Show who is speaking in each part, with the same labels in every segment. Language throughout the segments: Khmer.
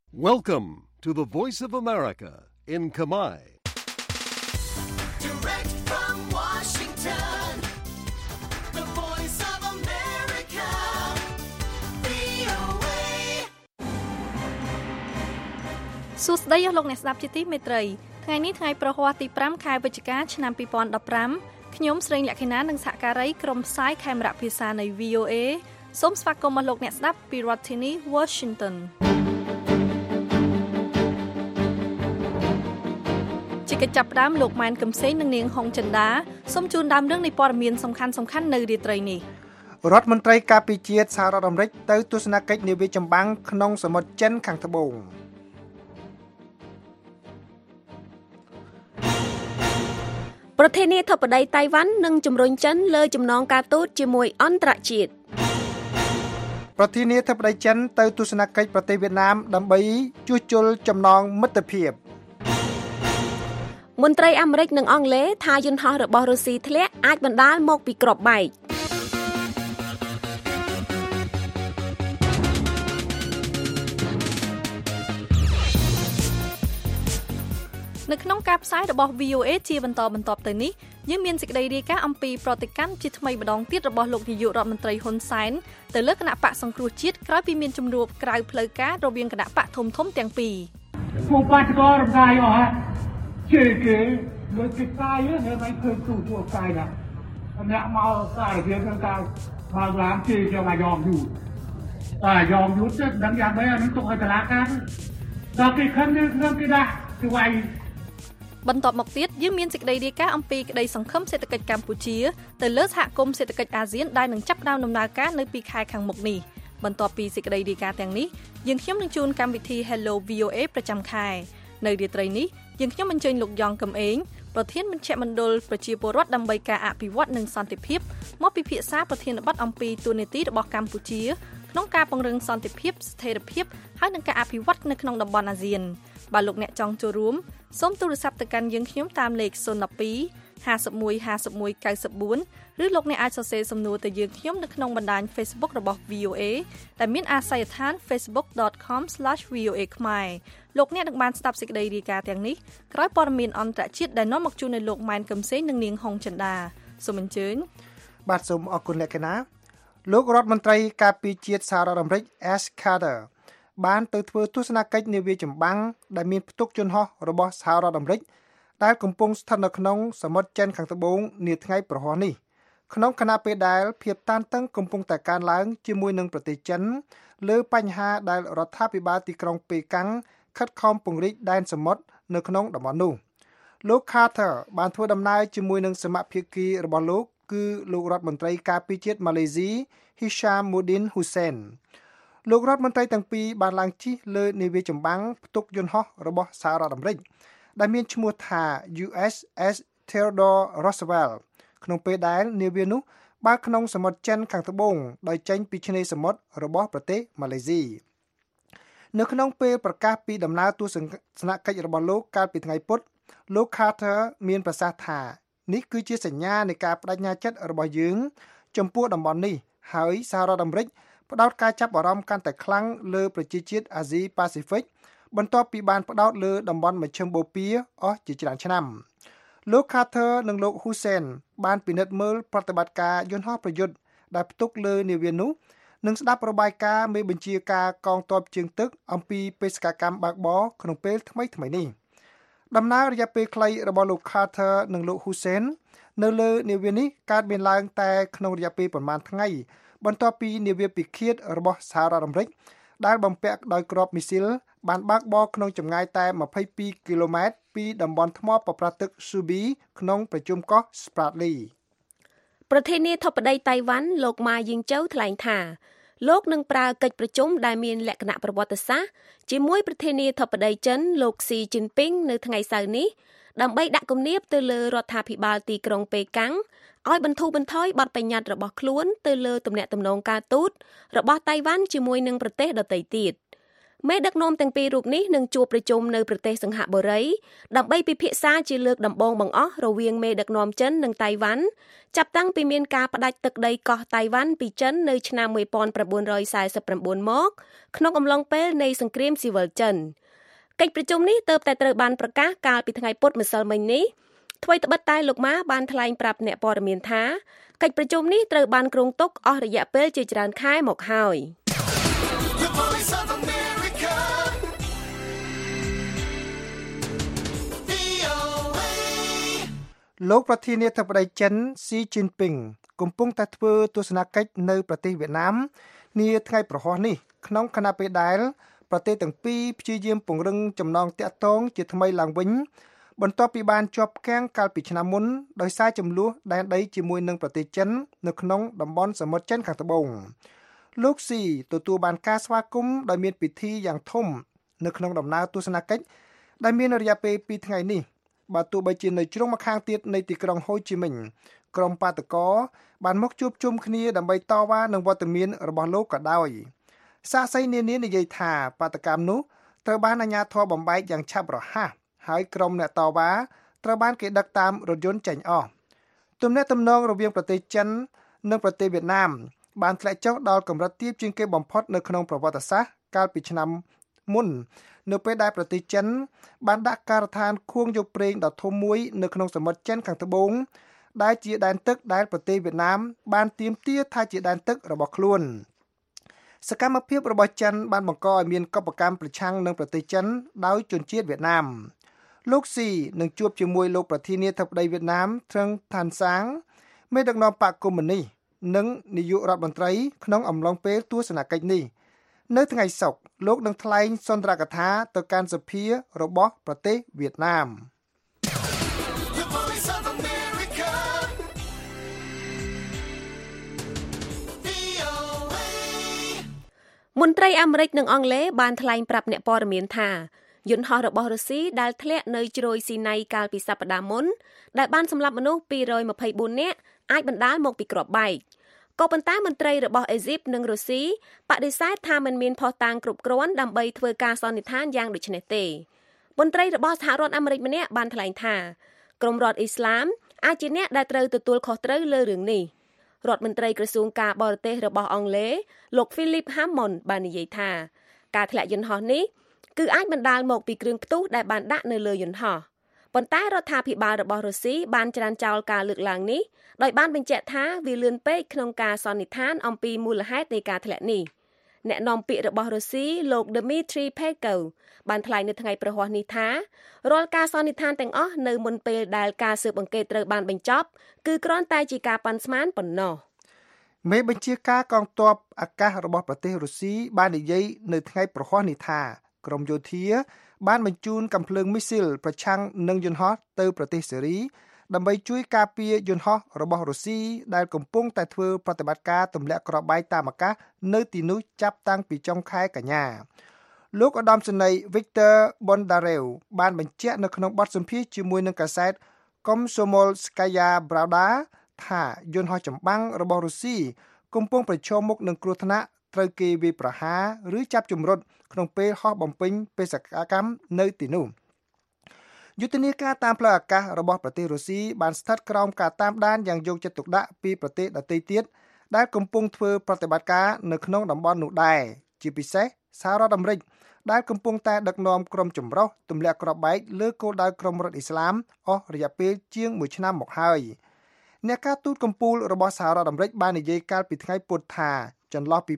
Speaker 1: Welcome to the Voice of America in Khmer.
Speaker 2: Direct from Washington, the Voice of America, VOA.
Speaker 3: សួស្តីអស់លោកអ្នកស្ដាប់ជាទីមេត្រីថ្ងៃនេះថ្ងៃប្រហ័សទី5ខែវិច្ឆិកាឆ្នាំ2015ខ្ញុំស្រីលក្ខិណានិងសហការីក្រុមផ្សាយខេមរៈភាសានៃ VOA សូមស្វាគមន៍មកលោកអ្នកស្ដាប់ពីរដ្ឋធានី Washingtonកិច្ចចាប់ផ្ដើមលោកម៉ែនកឹមសេងនិងនាងហុងចិន្តាសូមជូនដើមរឿងនៃព័ត៌មានសំខាន់ៗនៅរាត្រីនេះ
Speaker 4: រដ្ឋមន្ត្រីការពារជាតិសហរដ្ឋអាមេរិកទៅទស្សនកិច្ចនាវាចម្បាំងក្នុងសមុទ្រចិនខាងត្បូង
Speaker 5: ប្រធានាធិបតីតៃវ៉ាន់នឹងជំរុញចិនលើចំណងការទូតជាមួយអន្តរជាតិ
Speaker 4: ប្រធានាធិបតីចិនទៅទស្សនកិច្ចប្រទេសវៀតណាមដើម្បីជួសជុលចំណងមិត្តភាព
Speaker 5: មន្ត្រីអាមេរិកនិងអង់គ្លេសថាយន្តហោះរបស់រុស្ស៊ីធ្លាក់អាចបណ្ដាលមកពីគ្រាប់បែក
Speaker 3: នៅក្នុងការផ្សាយរបស់ VOA ជាបន្តទៅនេះយើងមានសេចក្តីរាយការណ៍អំពីប្រតិកម្មជាថ្មីម្ដងទៀតរបស់លោកនាយករដ្ឋមន្ត្រីហ៊ុនសែនទៅលើគណៈបកសង្គ្រោះជាតិក្រោយពីមានជំនួបក្រៅផ្លូវការរវាងគណៈបកធំទាំងពីរ
Speaker 6: មកបាច់ក៏រំខានអស់ហើយគេលើកកាយនៅមិនឃើញទូកាយណាអ្នកមកកាយវាគឺការបើឡានជិះយកមកយំយូរទៅដឹងយ៉ាងម៉េចអានឹងទុកឲ្យតឡាការដល់គេខំនឹងគេដាក់ទៅវាយ
Speaker 3: បន្តមកទៀតយើងមានសេចក្តីរាយការណ៍អំពីក្តីសង្ឃឹមសេដ្ឋកិច្ចកម្ពុជាទៅលើសហគមន៍សេដ្ឋកិច្ចអាស៊ានដែលនឹងចាប់ផ្ដើមដំណើរការនៅពីខែខាងមុខនេះបន្ទាប់ពីសេចក្តីរាយការណ៍ទាំងនេះយើងខ្ញុំនឹងជូនកម្មវិធី Hello VOA ប្រចាំខែនៅរាត្រីនេះយើងខ្ញុំអញ្ជើញលោកយ៉ងកំឯងប្រធានមជ្ឈមណ្ឌលប្រជាពលរដ្ឋដើម្បីការអភិវឌ្ឍនិងសន្តិភាពមកពិភាក្សាប្រធានបទអំពីទូនាទីរបស់កម្ពុជាក្នុងការពង្រឹងសន្តិភាពស្ថិរភាពហើយនិងការអភិវឌ្ឍនៅក្នុងតំបន់អាស៊ានបើលោកអ្នកចង់ចូលរួមសូមទូរស័ព្ទទៅកាន់យើងខ្ញុំតាមលេខ012 51 51 94ឬលោកអ្នកអាចសរសេរសំណួរទៅយើងខ្ញុំនៅក្នុងបណ្ដាញ Facebook របស់ VOA ដែលមានអាសយដ្ឋាន facebook.com/VOA ខ្មែរលោកអ្នកនឹងបានស្ដាប់សេចក្តីរាយការណ៍ទាំងនេះក្រោយព័ត៌មានអន្តរជាតិដែលនាំមកជូននៅលោកម៉ែនកឹមសេងនិងនាងហុងចិន្តាសូមអញ្ជើញ
Speaker 4: បាទសូមអរគុណលក្ខណាលោករដ្ឋមន្ត្រីការពារជាតិសហរដ្ឋអាមេរិក Ash Carter បានទៅធ្វើទស្សនកិច្ចនាវាចម្បាំងដែលមានផ្ទុកយន្តហោះរបស់សហរដ្ឋអាមេរិកដែលកំពុងស្ថិតនៅក្នុងសមុទ្រចិនខាងត្បូងនាថ្ងៃប្រហ័សនេះក្នុងខណៈពេលដែលភាពតានតឹងកំពុងតែកើនឡើងជាមួយនឹងប្រទេសចិនលើបញ្ហាដែលរដ្ឋាភិបាលទីក្រុងប៉េកាំងខិតខំពង្រីកដែនសមុទ្រនៅក្នុងតំបន់នោះលោក Carter បានធ្វើដំណើរជាមួយនឹងសមាភាគីរបស់លោកគឺលោករដ្ឋមន្ត្រីការពារជាតិម៉ាឡេស៊ី Hishammuddin Hussein លោករដ្ឋមន្ត្រីទាំងពីរបានឡើងជិះលើនាវាចម្បាំងផ្ទុកយន្តហោះរបស់សហរដ្ឋអាមេរិកដែលមានឈ្មោះថា USS Theodore Roosevelt ក្នុងពេលដែលនាវានោះបើកក្នុងសមុទ្រចិនខាងត្បូងដោយចេញពីឆ្នេរសមុទ្ររបស់ប្រទេសម៉ាឡេស៊ីនៅក្នុងពេលប្រកាសពីដំណើរទស្សនកិច្ចរបស់លោកកាលពីថ្ងៃពុធលោក Carter មានប្រសាសន៍ថានេះគឺជាសញ្ញានៃការបដិញ្ញាចិត្តរបស់យើងចំពោះតំបន់នេះហើយសហរដ្ឋអាមេរិកផ្ដោតការចាប់អារម្មណ៍កាន់តែខ្លាំងលើប្រជាជាតិអាស៊ីប៉ាស៊ីហ្វិកបន្ទាប់ពីបានផ្ដោតលើតំបន់មជ្ឈិមបូព៌ាអស់ជាច្រើនឆ្នាំលោក Carter និងលោក Hussein បានពិនិត្យមើលប្រតិបត្តិការយន្តហោះប្រយុទ្ធដែលផ្ទុកលើនាវានោះនិងស្ដាប់របាយការណ៍មេបញ្ជាការកងទ័ពជើងទឹកអំពីបេសកកម្មបើកបរក្នុងពេលថ្មីនេះដំណើររយៈពេលខ្លីរបស់លោក Carter និងលោក Hussein នៅលើនាវានេះកើតមានឡើងតែក្នុងរយៈពេលប្រមាណថ្ងៃបន្ទាប់ពីនាវាពិឃាតរបស់សហរដ្ឋអាមេរិកដែលបំពាក់ដោយគ្រាប់មីស៊ីលបានបើកបរក្នុងចម្ងាយតែ22គីឡូម៉ែត្រពីតំបន់ថ្មប្រប្រាស់ទឹក Subi ក្នុងប្រជុំកោះ Spratly
Speaker 5: ប្រធានាធិបតីតៃវ៉ាន់លោកម៉ាយីងចៅថ្លែងថាលោកនឹងប្រើកិច្ចប្រជុំដែលមានលក្ខណៈប្រវត្តិសាស្ត្រជាមួយប្រធានាធិបតីចិនលោកស៊ីជីនពីងនៅថ្ងៃសៅរ៍នេះដើម្បីដាក់គំនាបទៅលើរដ្ឋាភិបាលទីក្រុងប៉េកាំងឲ្យបន្ធូរបន្ថយបទបញ្ញត្តិរបស់ខ្លួនទៅលើទំនាក់ទំនងការទូតរបស់តៃវ៉ាន់ជាមួយនឹងប្រទេសដទៃទៀតមេដឹកនាំទាំងពីររូបនេះនឹងជួបប្រជុំនៅប្រទេសសិង្ហបុរីដើម្បីពិភាក្សាជាលើកដំបូងបង្អស់រវាងមេដឹកនាំចិននិងតៃវ៉ាន់ចាប់តាំងពីមានការផ្ដាច់ទឹកដីកោះតៃវ៉ាន់ពីចិននៅឆ្នាំ1949មកក្នុងអំឡុងពេលនៃសង្គ្រាមស៊ីវិលចិនកិច្ចប្រជុំនេះទើបតែត្រូវបានប្រកាសកាលពីថ្ងៃពុធម្សិលមិញនេះថ្មីត្បិតតែលោកម៉ាបានថ្លែងប្រាប់អ្នកព័ត៌មានថាកិច្ចប្រជុំនេះត្រូវបានគ្រោងទុកអស់រយៈពេលជាច្រើនខែមកហើយ
Speaker 4: លោកប្រធានាធិបតីចិនស៊ីជីនពីងកំពុងតែធ្វើទស្សនកិច្ចនៅប្រទេសវៀតណាមនាថ្ងៃប្រហ័សនេះក្នុងខណៈពេលដែលប្រទេសទាំងពីរព្យាយាមពង្រឹងចំណងទាក់ទងជាថ្មីឡើងវិញបន្ទាប់ពីបានជាប់គាំងកាលពីឆ្នាំមុនដោយសារចំនួនដែនដីជាមួយនឹងប្រទេសចិននៅក្នុងតំបន់សមុទ្រចិនខាងត្បូងលោកស៊ីទទួលបានការស្វាគមន៍ដោយមានពិធីយ៉ាងធំនៅក្នុងដំណើរទស្សនកិច្ចដែលមានរយៈពេល2ថ្ងៃនេះបើទោះបីជានៅជ្រុងម្ខាងទៀតនៃទីក្រុងហូជីមិញក្រុមបាតកោបានមកជួបជុំគ្នាដើម្បីតវ៉ានឹងវត្តមានរបស់លោកក៏ដោយសាក្សីនានានិយាយថាបាតកម្មនោះត្រូវបានអាជ្ញាធរបំបែកយ៉ាងឆាប់រហ័សហើយក្រុមអ្នកតវ៉ាត្រូវបានគេដឹកតាមរថយន្តចេញអស់ទំនាក់ទំនងរវាងប្រទេសចិននិងប្រទេសវៀតណាមបានធ្លាក់ចុះដល់កម្រិតទាបជាងគេបំផុតនៅក្នុងប្រវត្តិសាស្ត្រកាលពីឆ្នាំមុននៅពេលដែលប្រទេសចិនបានដាក់ការដ្ឋានខួងយកប្រេងដ៏ធំមួយនៅក្នុងសមុទ្រចិនខាងត្បូងដែលជាដែនទឹកដែលប្រទេសវៀតណាមបានទាមទារថាជាដែនទឹករបស់ខ្លួនសកម្មភាពរបស់ចិនបានបង្កឲ្យមានកបកម្មប្រឆាំងនឹងប្រទេសចិនដោយជនជាតិវៀតណាមលោកស៊ីនឹងជួបជាមួយលោកប្រធានាធិបតីវៀតណាមត្រឹងថានសាងមេដឹកនាំបកកុម្មុយនីសនិងនាយករដ្ឋមន្ត្រីក្នុងអំឡុងពេលទស្សនកិច្ចនេះនៅថ្ងៃសុក្រលោកនឹងថ្លែងសុន្ទរកថាទៅកាន់សភារបស់ប្រទេសវៀតណាម
Speaker 5: មន្ត្រីអាមេរិកនិងអង់គ្លេសបានថ្លែងប្រាប់អ្នកព័ត៌មានថាយន្តហោះរបស់រុស្ស៊ីដែលធ្លាក់នៅជ្រោយស៊ីណៃកាលពីសប្តាហ៍មុនដែលបានសម្លាប់មនុស្ស224នាក់អាចបណ្ដាលមកពីគ្រាប់បែកក៏ប៉ុន្តែមន្ត្រីរបស់អេស៊ីបនិងរុស្ស៊ីបដិសេធថាមិនមានភស្តុតាងគ្រប់គ្រាន់ដើម្បីធ្វើការសន្និដ្ឋានយ៉ាងដូចនេះទេមន្ត្រីរបស់សហរដ្ឋអាមេរិកម្នាក់បានថ្លែងថាក្រុមរដ្ឋអ៊ីស្លាមអាចជាអ្នកដែលត្រូវទទួលខុសត្រូវលើរឿងនេះរដ្ឋមន្ត្រីក្រសួងការបរទេសរបស់អង់គ្លេសលោក Philip Hammond បាននិយាយថាការធ្លាក់យន្តហោះនេះគឺអាចបណ្ដាលមកពីគ្រឿងផ្ទុះដែលបានដាក់នៅលើយន្តហោះប៉ុន្តែរដ្ឋាភិបាលរបស់រុស្ស៊ីបានច្រានចោលការលើកឡើងនេះដោយបានបញ្ជាក់ថាវាលឿនពេកក្នុងការសន្និដ្ឋានអំពីមូលហេតុនៃការធ្លាក់នេះអ្នកនាំពាក្យរបស់រុស្ស៊ីលោក Dmitry Peskov បានថ្លែងនៅថ្ងៃប្រហ័សនេះថារាល់ការសន្និដ្ឋានទាំងអស់នៅមុនពេលដែលការស៊ើបអង្កេតត្រូវបានបញ្ចប់គឺគ្រាន់តែជាការប៉ាន់ស្មានប៉ុណ្ណោះ
Speaker 4: មេបញ្ជាការកងទ័ពអាកាសរបស់ប្រទេសរុស្ស៊ីបាននិយាយនៅថ្ងៃប្រហ័សនេះថាក្រមយោធាបានបញ្ជូនកាំភ្លើងមីស៊ីលប្រឆាំងនឹងយន្តហោះទៅប្រទេសសេរីដើម្បីជួយការពារយន្តហោះរបស់រុស្ស៊ីដែលកំពុងតែធ្វើប្រតិបត្តិការទម្លាក់គ្រាប់បែកតាមអាកាសនៅទីនោះចាប់តាំងពីចុងខែកញ្ញាលោកឧត្តមសេនីយ៍ Viktor Bondarev បានបញ្ជាក់នៅក្នុងបទសម្ភាសន៍ជាមួយនឹងកាសែត Komsomolskaya Pravda ថាយន្តហោះចម្បាំងរបស់រុស្ស៊ីកំពុងប្រឈមមុខនឹងគ្រោះថ្នាក់ត្រូវគេវាយប្រហារឬចាប់ជំរុតក្នុងពេលហោះបំពេញបេសកកម្មនៅទីនោះយុទ្ធនាការតាមផ្លូវអាកាសរបស់ប្រទេសរុស្ស៊ីបានស្ថិតក្រោមការតាមដានយ៉ាងយកចិត្តទុកដាក់ពីប្រទេសដទៃទៀតដែលកំពុងធ្វើប្រតិបត្តិការនៅក្នុងតំបន់នោះដែរជាពិសេសសហរដ្ឋអាមេរិកដែលកំពុងតែដឹកនាំក្រុមចម្រុះទម្លាក់គ្រាប់បែកលើគោលដៅក្រុមរដ្ឋអ៊ីស្លាមអស់រយៈពេលជាង1ឆ្នាំមកហើយអ្នកការទូតកំពូលរបស់សហរដ្ឋអាមេរិកបាននិយាយកាលពីថ្ងៃពុធថាចន្លោះពី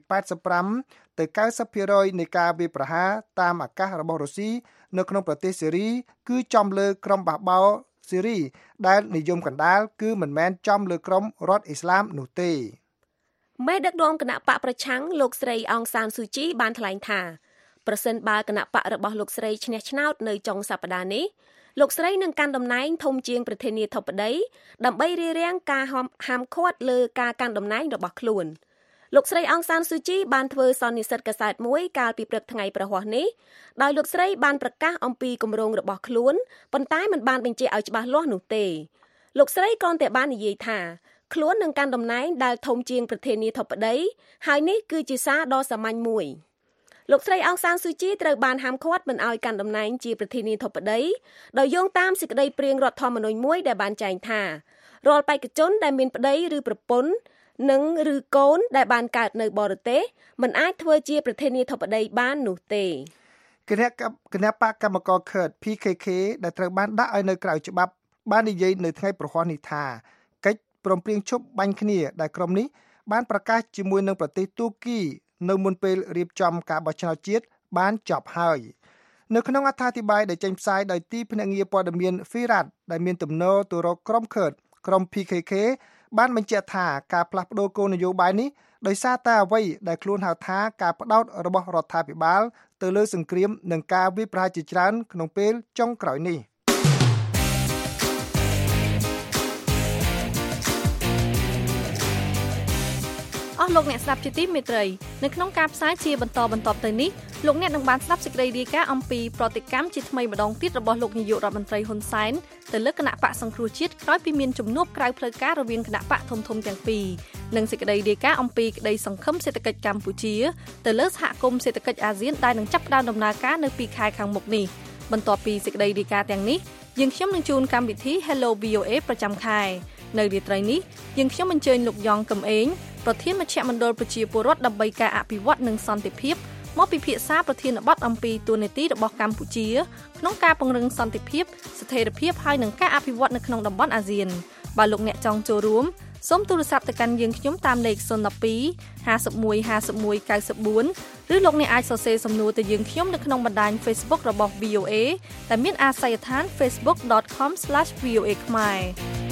Speaker 4: 85ទៅ 90% នៃការវាយប្រហារតាមអាកាសរបស់រុស្ស៊ីនៅក្នុងប្រទេសសេរីគឺចំលើក្រុមបះបោរសេរីដែលនិយមកណ្ដាលគឺមិនមែនចំលើក្រុមរដ្ឋអ៊ីស្លាមនោះទេ
Speaker 5: មេដឹកនាំគណៈបកប្រឆាំងលោកស្រីអងសានស៊ូជីបានថ្លែងថាប្រសិនបើគណៈបករបស់លោកស្រីឈ្នះឆ្នោតនៅចុងសប្តាហ៍នេះលោកស្រីនឹងកាន់តំណែងធំជាងប្រធានាធិបតីដើម្បីរារាំងការហាមឃាត់លើការកាន់តំណែងរបស់ខ្លួនលោកស្រីអងសានស៊ូជីបានធ្វើសន្និសីទកាសែតមួយកាលពីព្រឹកថ្ងៃប្រហ័សនេះដោយលោកស្រីបានប្រកាសអំពីគម្រោងរបស់ខ្លួនប៉ុន្តែមិនបានបញ្ជាក់ឲ្យច្បាស់លាស់នោះទេលោកស្រីគ្រាន់តែបាននិយាយថាខ្លួននឹងកាន់តំណែងដែលធំជាងប្រធានាធិបតីហើយនេះគឺជាសារដ៏សាមញ្ញមួយលោកស្រីអង្សានស៊ូជីត្រូវបានហាមឃាត់មិនឲ្យកាន់តំណែងជាប្រធានាធិបតីដោយយោងតាមសេចក្តីព្រាងរដ្ឋធម្មនុញ្ញមួយដែលបានចែងថារាល់បេក្ខជនដែលមានប្តីឬប្រពន្ធនិងឬកូនដែលបានកើតនៅបរទេសមិនអាចធ្វើជាប្រធានាធិបតីបាននោះទេ
Speaker 4: គណៈបកកម្មករ Kurd PKK ដែលត្រូវបានដាក់ឲ្យនៅក្រៅច្បាប់បាននិយាយនៅថ្ងៃប្រហ័សនេះថាកិច្ចព្រមព្រៀងឈប់បាញ់គ្នាដែលក្រុមនេះបានប្រកាសជាមួយនឹងប្រទេសទូគីនៅមុនពេលរៀបចំការបោះឆ្នោតជាតិបានចប់ហើយនៅក្នុងអត្ថាធិប្បាយដែលចេញផ្សាយដោយទីភ្នាក់ងារព័ត៌មាន Firat ដែលមានទំនោរទៅរកក្រុម Kurd ក្រុម PKK បានបញ្ជាក់ថាការផ្លាស់ប្ដូរគោលនយោបាយនេះដោយសារតែអ្វីដែលខ្លួនហៅថាការផ្ដោតរបស់រដ្ឋាភិបាលទៅលើសង្គ្រាមនិងការវាយប្រហារជាច្រើនក្នុងពេលចុងក្រោយនេះ
Speaker 3: អស់លោកអ្នកស្ដាប់ជាទីមេត្រីនៅក្នុងការផ្សាយជាបន្តទៅនេះលោកអ្នកនឹងបានស្ដាប់សេចក្តីរាយការណ៍អំពីប្រតិកម្មជាថ្មីម្ដងទៀតរបស់លោកនាយករដ្ឋមន្ត្រីហ៊ុនសែនទៅលើគណៈបកសង្គ្រោះជាតិក្រោយពីមានជំនួបក្រៅផ្លូវការរវាងគណៈបកធំទាំងពីរនិងសេចក្តីរាយការណ៍អំពីក្តីសង្ឃឹមសេដ្ឋកិច្ចកម្ពុជាទៅលើសហគមន៍សេដ្ឋកិច្ចអាស៊ានដែលនឹងចាប់ផ្ដើមដំណើរការនៅពីខែខាងមុខនេះបន្ទាប់ពីសេចក្តីរាយការណ៍ទាំងនេះយើងខ្ញុំនឹងជូនកម្មវិធី Hello VOA ប្រចាំខែនៅរាត្រីនេះយើងខ្ញុំអញ្ជើញលោកយ៉ងកំឯងប្រធានមជ្ឈមណ្ឌលប្រជាពលរដ្ឋដើម្បីការអភិវឌ្ឍនិងសន្តិភាពមកពិភាក្សាប្រធានបទអំពីទួនាទីរបស់កម្ពុជាក្នុងការពង្រឹងសន្តិភាពស្ថិរភាពហើយនិងការអភិវឌ្ឍនៅក្នុងតំបន់អាស៊ានបើលោកអ្នកចង់ចូលរួមសូមទូរស័ព្ទទៅកាន់យើងខ្ញុំតាមលេខ012 51 51 94ឬលោកអ្នកអាចសរសេរសំណួរទៅយើងខ្ញុំនៅក្នុងបណ្ដាញ Facebook របស់ VOA ដែលមានអាសយដ្ឋាន facebook.com/voa ខ្មែរ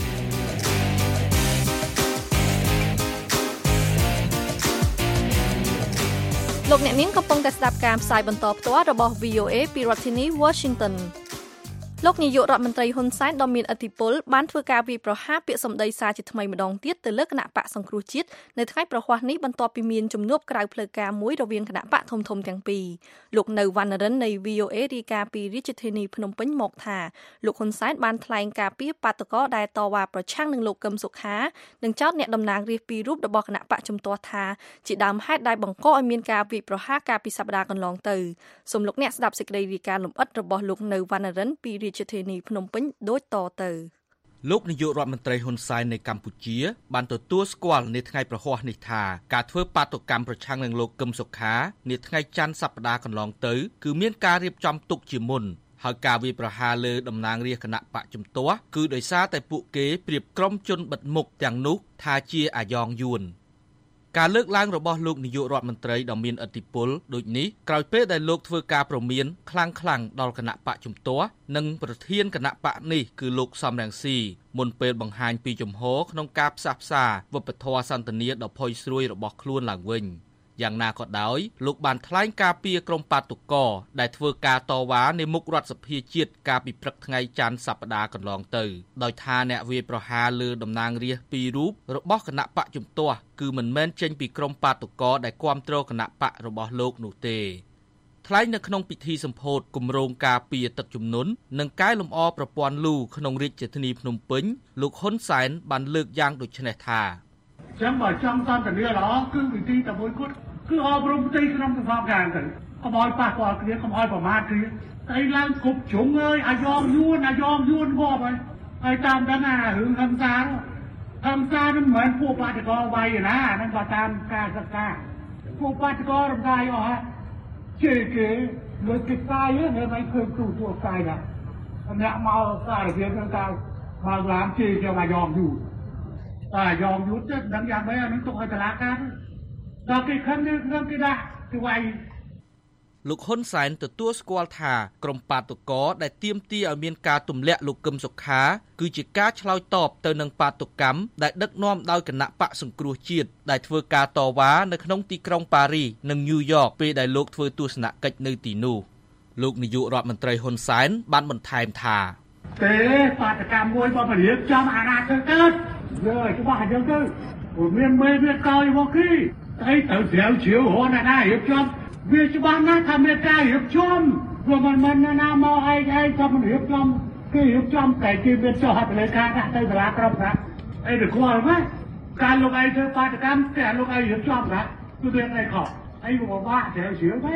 Speaker 3: លោកអ្នកនាងកំពុងតែស្ដាប់ការផ្សាយបន្តផ្ទាល់របស់ VOA ពីរដ្ឋធានី Washington លោកនាយករដ្ឋមន្ត្រីហ៊ុនសែនដ៏មានឥទ្ធិពលបានធ្វើការវាយប្រហារពាក្យសម្ដីសារជាថ្មីម្ដងទៀតទៅលើគណៈបកសង្គ្រោះជាតិនៅថ្ងៃប្រហ័សនេះបន្ទាប់ពីមានជំនួបក្រៅផ្លូវការមួយរវាងគណៈបកធំទាំងពីរលោកនៅវណ្ណរិននៃ VOA រាយការណ៍ពីរាជធានីភ្នំពេញមកថាលោកហ៊ុនសែនបានថ្លែងការពីបាតុករដែលតវ៉ាប្រឆាំងនឹងលោកកឹមសុខានិងចោទអ្នកតំណាងរាស្ត្រពីររូបរបស់គណៈបកជំទាស់ថាជាដើមហេតុដែលបង្កឲ្យមានការវាយប្រហារកាលពីសប្តាហ៍កន្លងទៅសូមលោកអ្នកស្ដាប់សេចក្តីរាយការណ៍លម្អិតរបស់លោកនៅវណ្ណរិនពីរាជធានីភ្នំពេញដូចតទៅ
Speaker 7: លោកនាយករដ្ឋមន្ត្រីហ៊ុនសែននៃកម្ពុជាបានទទួលស្គាល់នៅថ្ងៃប្រហ័សនេះថាការធ្វើបាតុកម្មប្រឆាំងនឹងលោកកឹមសុខានាថ្ងៃច័ន្ទសប្តាហ៍កន្លងទៅគឺមានការរៀបចំទុកជាមុនហើយការវាយប្រហារលើតំណាងរាស្ត្រគណៈបកជំទាស់គឺដោយសារតែពួកគេប្រៀបក្រុមជនបិទមុខទាំងនោះថាជាអាយ៉ងយួនការលើកឡើងរបស់លោកនាយករដ្ឋមន្ត្រីដ៏មានឥទ្ធិពលដូចនេះក្រោយពេលដែលលោកធ្វើការព្រមានខ្លាំងដល់គណៈបកជំទាស់និងប្រធានគណៈបកនេះគឺលោកសំរងស៊ីមុនពេលបង្ហាញពីជំហរក្នុងការផ្សះផ្សាវប្បធម៌សន្តានាដ៏ផុយស្រួយរបស់ខ្លួនឡើងវិញយ៉ាងណាក៏ដោយលោកបានថ្លែងការពីក្រុមបាតុករដែលធ្វើការតវ៉ានៅមុខរដ្ឋសភាជាតិកាលពីព្រឹកថ្ងៃច័ន្ទសប្តាហ៍កន្លងទៅដោយថាអ្នកវាយប្រហារលើតំណាងរាស្ត្រពីររូបរបស់គណៈបកជំទាស់គឺមិនមែនចេញពីក្រុមបាតុករដែលគាំទ្រគណៈបករបស់លោកនោះទេថ្លែងនៅក្នុងពិធីសម្ពោធគម្រោងការពីទឹកជំនន់និងកែលម្អប្រព័ន្ធលូក្នុងរាជធានីភ្នំពេញលោកហ៊ុនសែនបានលើកយ៉ាងដូចនេះថា
Speaker 6: ចាំបើចង់សន្តានាល្អគឺវិធីតែមួយគត់គឺអប់រំទីក្នុងសង្គមខាងទៅកុំឲ្យប៉ះពាល់គ្នាកុំឲ្យប្រមាថគ្នាតែឡើងគ្រប់ជ្រុងអើយអាយ៉ងយួនងាប់ហើយតាមដឹងអារឿងហឹង្សានឹងមិនមែនពួកបាតុករវាយណាហ្នឹងបើតាមការសិក្សាពួកបាតុកររំកាយអស់ហើយជេរគេលើកគេកាយនៅមិនឃើញទូពួកកាយណាអ្នកមកសាររៀននឹងការបើកឡានជេរគេអាយ៉ងយួនតែអាយ៉ងយួនទៅដឹងយ៉ាងម៉េចអានឹងទុកឲ្យតឡាការដល់គេខឹងនឹងគេដាក់ទៅវាយ
Speaker 7: លោកហ៊ុនសែនទទួលស្គាល់ថាក្រុមបាតុករដែលទាមទារឲ្យមានការទម្លាក់លោកកឹមសុខាគឺជាការឆ្លើយតបទៅនឹងបាតុកម្មដែលដឹកនាំដោយគណៈបកសង្គ្រោះជាតិដែលធ្វើការតវ៉ានៅក្នុងទីក្រុងប៉ារីសនិងញូវយ៉កពេលដែលលោកធ្វើទស្សនកិច្ចនៅទីនោះលោកនាយករដ្ឋមន្ត្រីហ៊ុនសែនបានបន្ថែមថា
Speaker 6: ទេបាតុកម្មមួយបើរៀបចំអាណាទៅកើតយើច្បាស់យ៉ាងទៅមានមេវាកោយមកគីតែទៅស្រាវជ្រាវរហូតណារៀបចំវាច្បាស់ណាស់ថាមានការរៀបចំព្រោះមិនណាមកឯងថាមិនរៀបចំគេរៀបចំតែគេមានចោះហត្ថលេខាដាក់ទៅសាលាក្រុមណាអីទៅខ្វល់ណាការលោកឯងធ្វើបាតកម្មតែលោកឯងរៀបចំណាគឺមានអីខុសអីមកបាក់ស្រាវជ្រាវទេ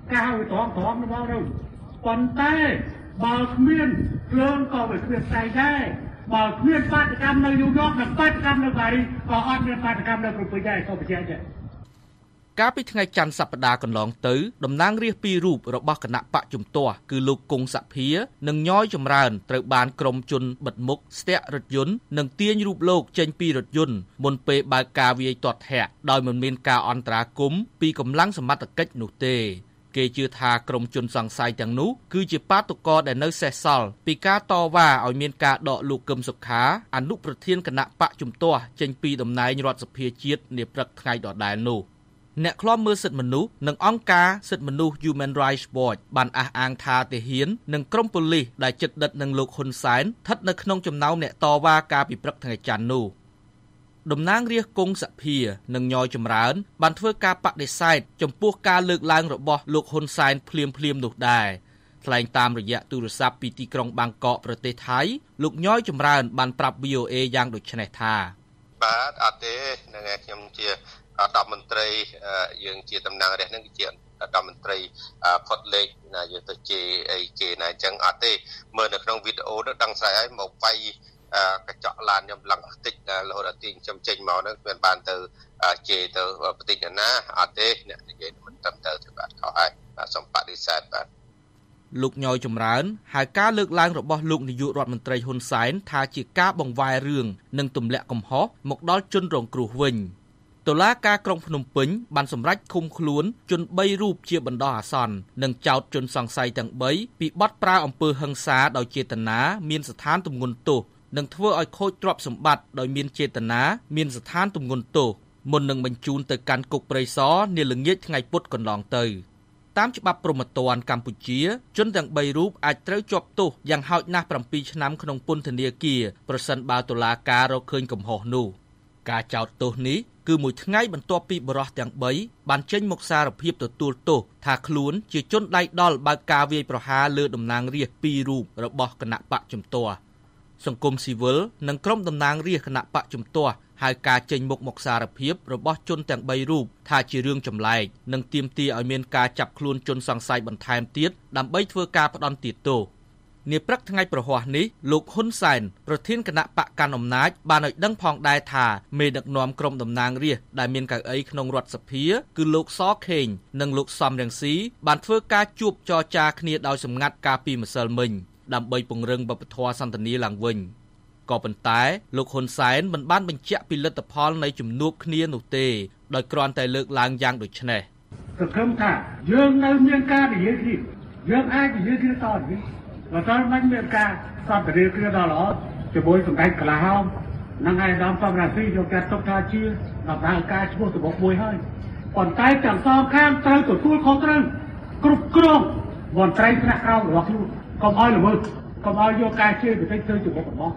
Speaker 6: cao tóm nó bao đâu còn tay bờ miền lương còn phải miền Sài Gòn bờ miền Bắc Cam nơi New York là Bắc Cam nơi Paris còn ở miền Bắc Cam nơi Brooklyn đây có phải vậy
Speaker 7: កាលពីថ្ងៃច័ន្ទសប្តាហ៍កន្លងទៅតំណាងរាស្ត្រពីររូបរបស់គណៈបកជំទាស់គឺលោកគង់សភានិងញយចម្រើនត្រូវបានក្រុមជនបិទមុខស្ទាក់រថយន្តនិងទាញរូបលោកចេញពីរថយន្តមុនពេលបើកការវាយទាត់ធាក់ដោយមិនមានការអន្តរាគមន៍ពីកម្លាំងសមត្ថកិច្ចនោះទេគេជឿថាក្រុមជនសង្ស័យទាំងនោះគឺជាបាតុករដែលនៅសេសសល់ពីការតវ៉ាឲ្យមានការដកលោកកឹមសុខាអនុប្រធានគណៈបកជំទាស់ចេញពីតំណែងរដ្ឋសភាជាតិនាព្រឹកថ្ងៃដដែលនោះអ្នកឃ្លាំមើលសិទ្ធិមនុស្សនិងអង្គការសិទ្ធិមនុស្ស Human Rights Watch បានអះអាងថាទាហាននិងក្រុមប៉ូលីសដែលជិតដិតនឹងលោកហ៊ុនសែនស្ថិតនៅក្នុងចំណោមអ្នកតវ៉ាកាលពីព្រឹកថ្ងៃច័ន្ទនោះតំណាងរាស្ត្រគង់សភានិងញយចម្រើនបានធ្វើការបដិសេធចំពោះការលើកឡើងរបស់លោកហ៊ុនសែនភ្លាមៗនោះដែរថ្លែងតាមរយៈទូរស័ព្ទពីទីក្រុងបាងកកប្រទេសថៃលោកញយចម្រើនបានប្រាប់ VOA យ៉ាងដូចនេះថា
Speaker 8: បាទអត់ទេនឹងខ្ញុំជារដ្ឋមន្ត្រីយើងជាតំណាងរាស្ត្រនឹងជារដ្ឋមន្ត្រីផុតលេខណាយើងទៅជេរអីគេណាអញ្ចឹងអត់ទេមើលនៅក្នុងវីដេអូនោះដឹងស្អីហើយមកវាយកញ្ចក់ឡានខ្ញុំឡើងតិចរហូតដល់ទីខ្ញុំចេញមកហ្នឹងមិនបានទៅជេរទៅបន្តិចណាអត់ទេអ្នកនិយាយមិនត្រឹមត្រូវទេបាទខុសហើយបាទសូមបដិសេធបាទ
Speaker 7: លោកញយចម្រើនហើយការលើកឡើងរបស់លោកនាយករដ្ឋមន្ត្រីហ៊ុនសែនថាជាការបង្វែររឿងនិងទម្លាក់កំហុសមកដល់ជនរងគ្រោះវិញតុលាការក្រុងភ្នំពេញបានសម្រេចឃុំខ្លួនជន3រូបជាបណ្ដោះអាសន្ននិងចោទជនសង្ស័យទាំង3ពីបទប្រើអំពើហិង្សាដោយចេតនាមានស្ថានទម្ងន់ទោសនិងធ្វើឲ្យខូចទ្រព្យសម្បត្តិដោយមានចេតនាមានស្ថានទម្ងន់ទោសមុននឹងបញ្ជូនទៅកាន់គុកព្រៃសរនាល្ងាចថ្ងៃពុធកន្លងទៅតាមច្បាប់ព្រហ្មទណ្ឌកម្ពុជាជនទាំង3រូបអាចត្រូវជាប់ទោសយ៉ាងហោចណាស់7ឆ្នាំក្នុងពន្ធនាគារប្រសិនបើតុលាការរកឃើញកំហុសនោះការចោទទោសនេះគឺមួយថ្ងៃបន្ទាប់ពីបរិសុទ្ធទាំង3បានចេញមកសារភាពទទួលទោសថាខ្លួនជាជនដៃដល់បើកការវាយប្រហារលើតំណាងរាស្ត្រ2រូបរបស់គណៈបកជំទាស់សង្គមស៊ីវិលនិងក្រុមតំណាងរាស្ត្រគណៈបកជំទាស់ហើយការចេញមុខមកសារភាពរបស់ជនទាំង3រូបថាជារឿងចម្លែកនិងទាមទារឲ្យមានការចាប់ខ្លួនជនសង្ស័យបន្ថែមទៀតដើម្បីធ្វើការផ្ដន្ទាទោសនាព្រឹកថ្ងៃប្រហ័សនេះលោកហ៊ុនសែនប្រធានគណៈបកកណ្ដាលអំណាចបានឲ្យដឹងផងដែរថាមេដឹកនាំក្រុមតំណាងរាស្ត្រដែលមានកៅអីក្នុងរដ្ឋសភាគឺលោកសខេងនិងលោកសំរងស៊ីបានធ្វើការជួបចរចាគ្នាដោយសម្ងាត់កាលពីម្សិលមិញដើម្បីពង្រឹងវប្បធម៌សន្ទនាឡើងវិញក៏ប៉ុន្តែលោកហ៊ុនសែនមិនបានបញ្ជាក់ពីលទ្ធផលនៃជំនួបគ្នានោះទេដោយគ្រាន់តែលើកឡើងយ៉ាងដូចនេះ
Speaker 6: សង្ឃឹមថាយើងនៅមានការនិយាយគ្នាយើងអាចនិយាយគ្នាតទៅបើតើមិនមានការសន្ទនាគ្នាដល់ល្អជាមួយសម្ដេចកលាហោមនិងឯកឧត្តមសំរាស៊ីយកការទុកថាជាដំណើរការឈ្មោះរបស់មួយហើយប៉ុន្តែទាំងសងខាងត្រូវទទួលខុសត្រូវគ្រប់គ្រងមន្ត្រីថ្នាក់ក្រោមរបស់ខ្លួនកុំឲ្យល្មើសកុំឲ្យយកការជេរបន្តិចទៅជាបទរបស់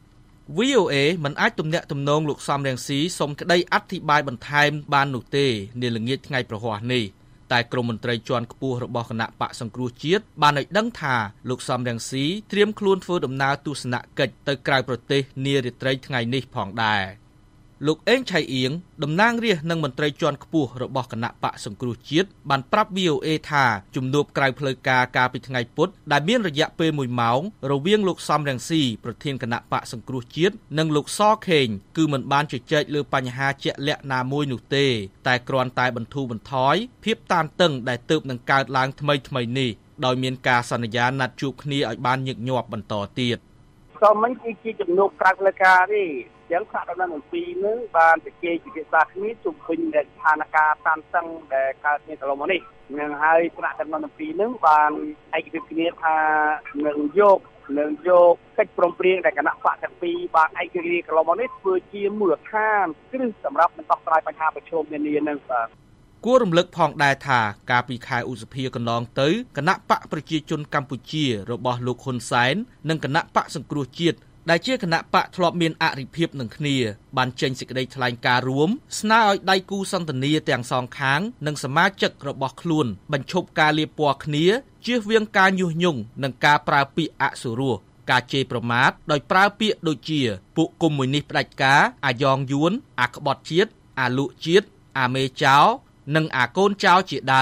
Speaker 7: VOA មិនអាចទំនាក់ទំនងលោកសំរងស៊ីសុំក្តីអធិប្បាយបន្ថែមបាននោះទេនាល្ងាចថ្ងៃប្រហ័សនេះតែក្រុមមន្ត្រីជាន់ខ្ពស់របស់គណៈបកសង្គ្រោះជាតិបានឲ្យដឹងថាលោកសំរងស៊ីត្រៀមខ្លួនធ្វើដំណើរទស្សនកិច្ចទៅក្រៅប្រទេសនារាត្រីថ្ងៃនេះផងដែរលោកអេងឆៃអៀងតំណាងរាស្ត្រនិងមន្ត្រីជាន់ខ្ពស់របស់គណៈបកសង្គ្រោះជាតិបានប្រាប់ VOA ថាជំនួបក្រៅផ្លូវការកាលពីថ្ងៃពុធដែលមានរយៈពេល1ម៉ោងរវាងលោកសំរងស៊ីប្រធានគណៈបកសង្គ្រោះជាតិនិងលោកសខេងគឺមិនបានជជែកលើបញ្ហាជាក់លាក់ណាមួយនោះទេតែគ្រាន់តែបន្ធូរបន្ថយភាពតានតឹងដែលទើបនឹងកើតឡើងថ្មីនេះដោយមានការសន្យាណាត់ជួបគ្នាឲ្យបានញឹកញាប់បន្តទៀត
Speaker 9: ក៏មិនគឺជាជំនួបក្រៅផ្លូវការទេយ៉ាងខ្លះដល់នៅពីនឹងបានទៅជែកពិភាក្សាគ្នាជុំវិញស្ថានភាពតានតឹងដែលកើតមានកន្លងមកនេះនឹងហើយថ្នាក់ទាំងពីនឹងបានឯកភាពគ្នាថានឹងយកកិច្ចព្រមព្រៀងដែលគណៈបកទាំងពីរបានឯករាជ្យកន្លងមកនេះធ្វើជាមូលដ្ឋានគ្រឹះសម្រាប់ដោះស្រាយបញ្ហាប្រឈមនានានឹងបាទ
Speaker 7: គួររំលឹកផងដែរថាកាលពីខែឧសភាកន្លងទៅគណៈបកប្រជាជនកម្ពុជារបស់លោកហ៊ុនសែននិងគណៈបកសង្គ្រោះជាតិដែលជាគណៈបកធ្លាប់មានអរិភាពនឹងគ្នាបានចេញសេចក្តីថ្លែងការណ៍រួមស្នើឲ្យដៃគូសន្ទនាទាំងសងខាងនិងសមាជិករបស់ខ្លួនបញ្ឈប់ការលាបពណ៌គ្នាជៀសវាងការញុះញង់និងការប្រើពាក្យអសុរោះការជេរប្រមាថដោយប្រើពាក្យដូចជាពួកកុម្មុយនីសផ្ដាច់ការអាយ៉ងយួនអាក្បត់ជាតិអាលក់ជាតិអាមេចោនិងអាកូនចៅជាដើម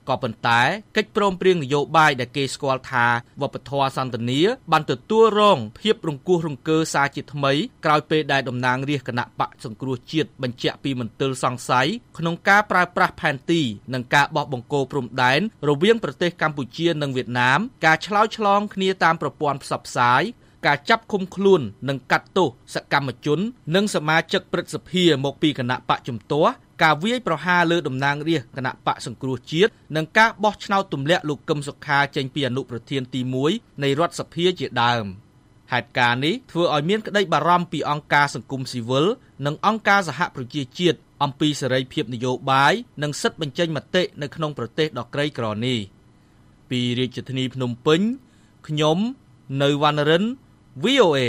Speaker 7: ក៏ប៉ុន្តែកិច្ចព្រមព្រៀងនយោបាយដែលគេស្គាល់ថាវប្បធម៌សន្តិនិកបានទទួលរងភាពរង្គោះរង្គើសារជាថ្មីក្រោយពេលដែលតំណាងរាស្ត្រគណៈបកសង្គ្រោះជាតិបញ្ជាក់ពីមន្ទិលសង្ស័យក្នុងការប្រើប្រាស់ផែនទីនិងការបោះបង្គោលព្រំដែនរវាងប្រទេសកម្ពុជានិងវៀតណាមការឆ្លោយឆ្លងគ្នាតាមប្រព័ន្ធផ្សព្វផ្សាយការចាប់ឃុំខ្លួននិងកាត់ទោសសកម្មជននិងសមាជិកព្រឹទ្ធសភាមកពីគណៈបកជំទាស់ការវាយប្រហារលើតំណាងរាស្ត្រគណៈបកសង្គ្រោះជាតិនិងការបោះឆ្នោតទម្លាក់លោកកឹមសុខាចេញពីអនុប្រធានទី1នៃរដ្ឋសភាជាដើមហេតុការណ៍នេះធ្វើឲ្យមានក្តីបារម្ភពីអង្គការសង្គមស៊ីវិលនិងអង្គការសហប្រជាជាតិអំពីសេរីភាពនយោបាយនិងសិទ្ធិបញ្ចេញមតិនៅក្នុងប្រទេសដ៏ក្រីក្រនេះពីរាជធានីភ្នំពេញខ្ញុំនៅវណ្ណរិន VOA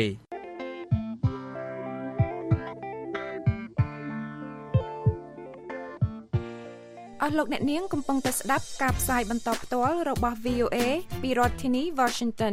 Speaker 10: អស់លោកអ្នកនាងកំពុងតែស្ដាប់ការផ្សាយបន្តផ្ទាល់របស់ VOA ពីរដ្ឋធានី Washington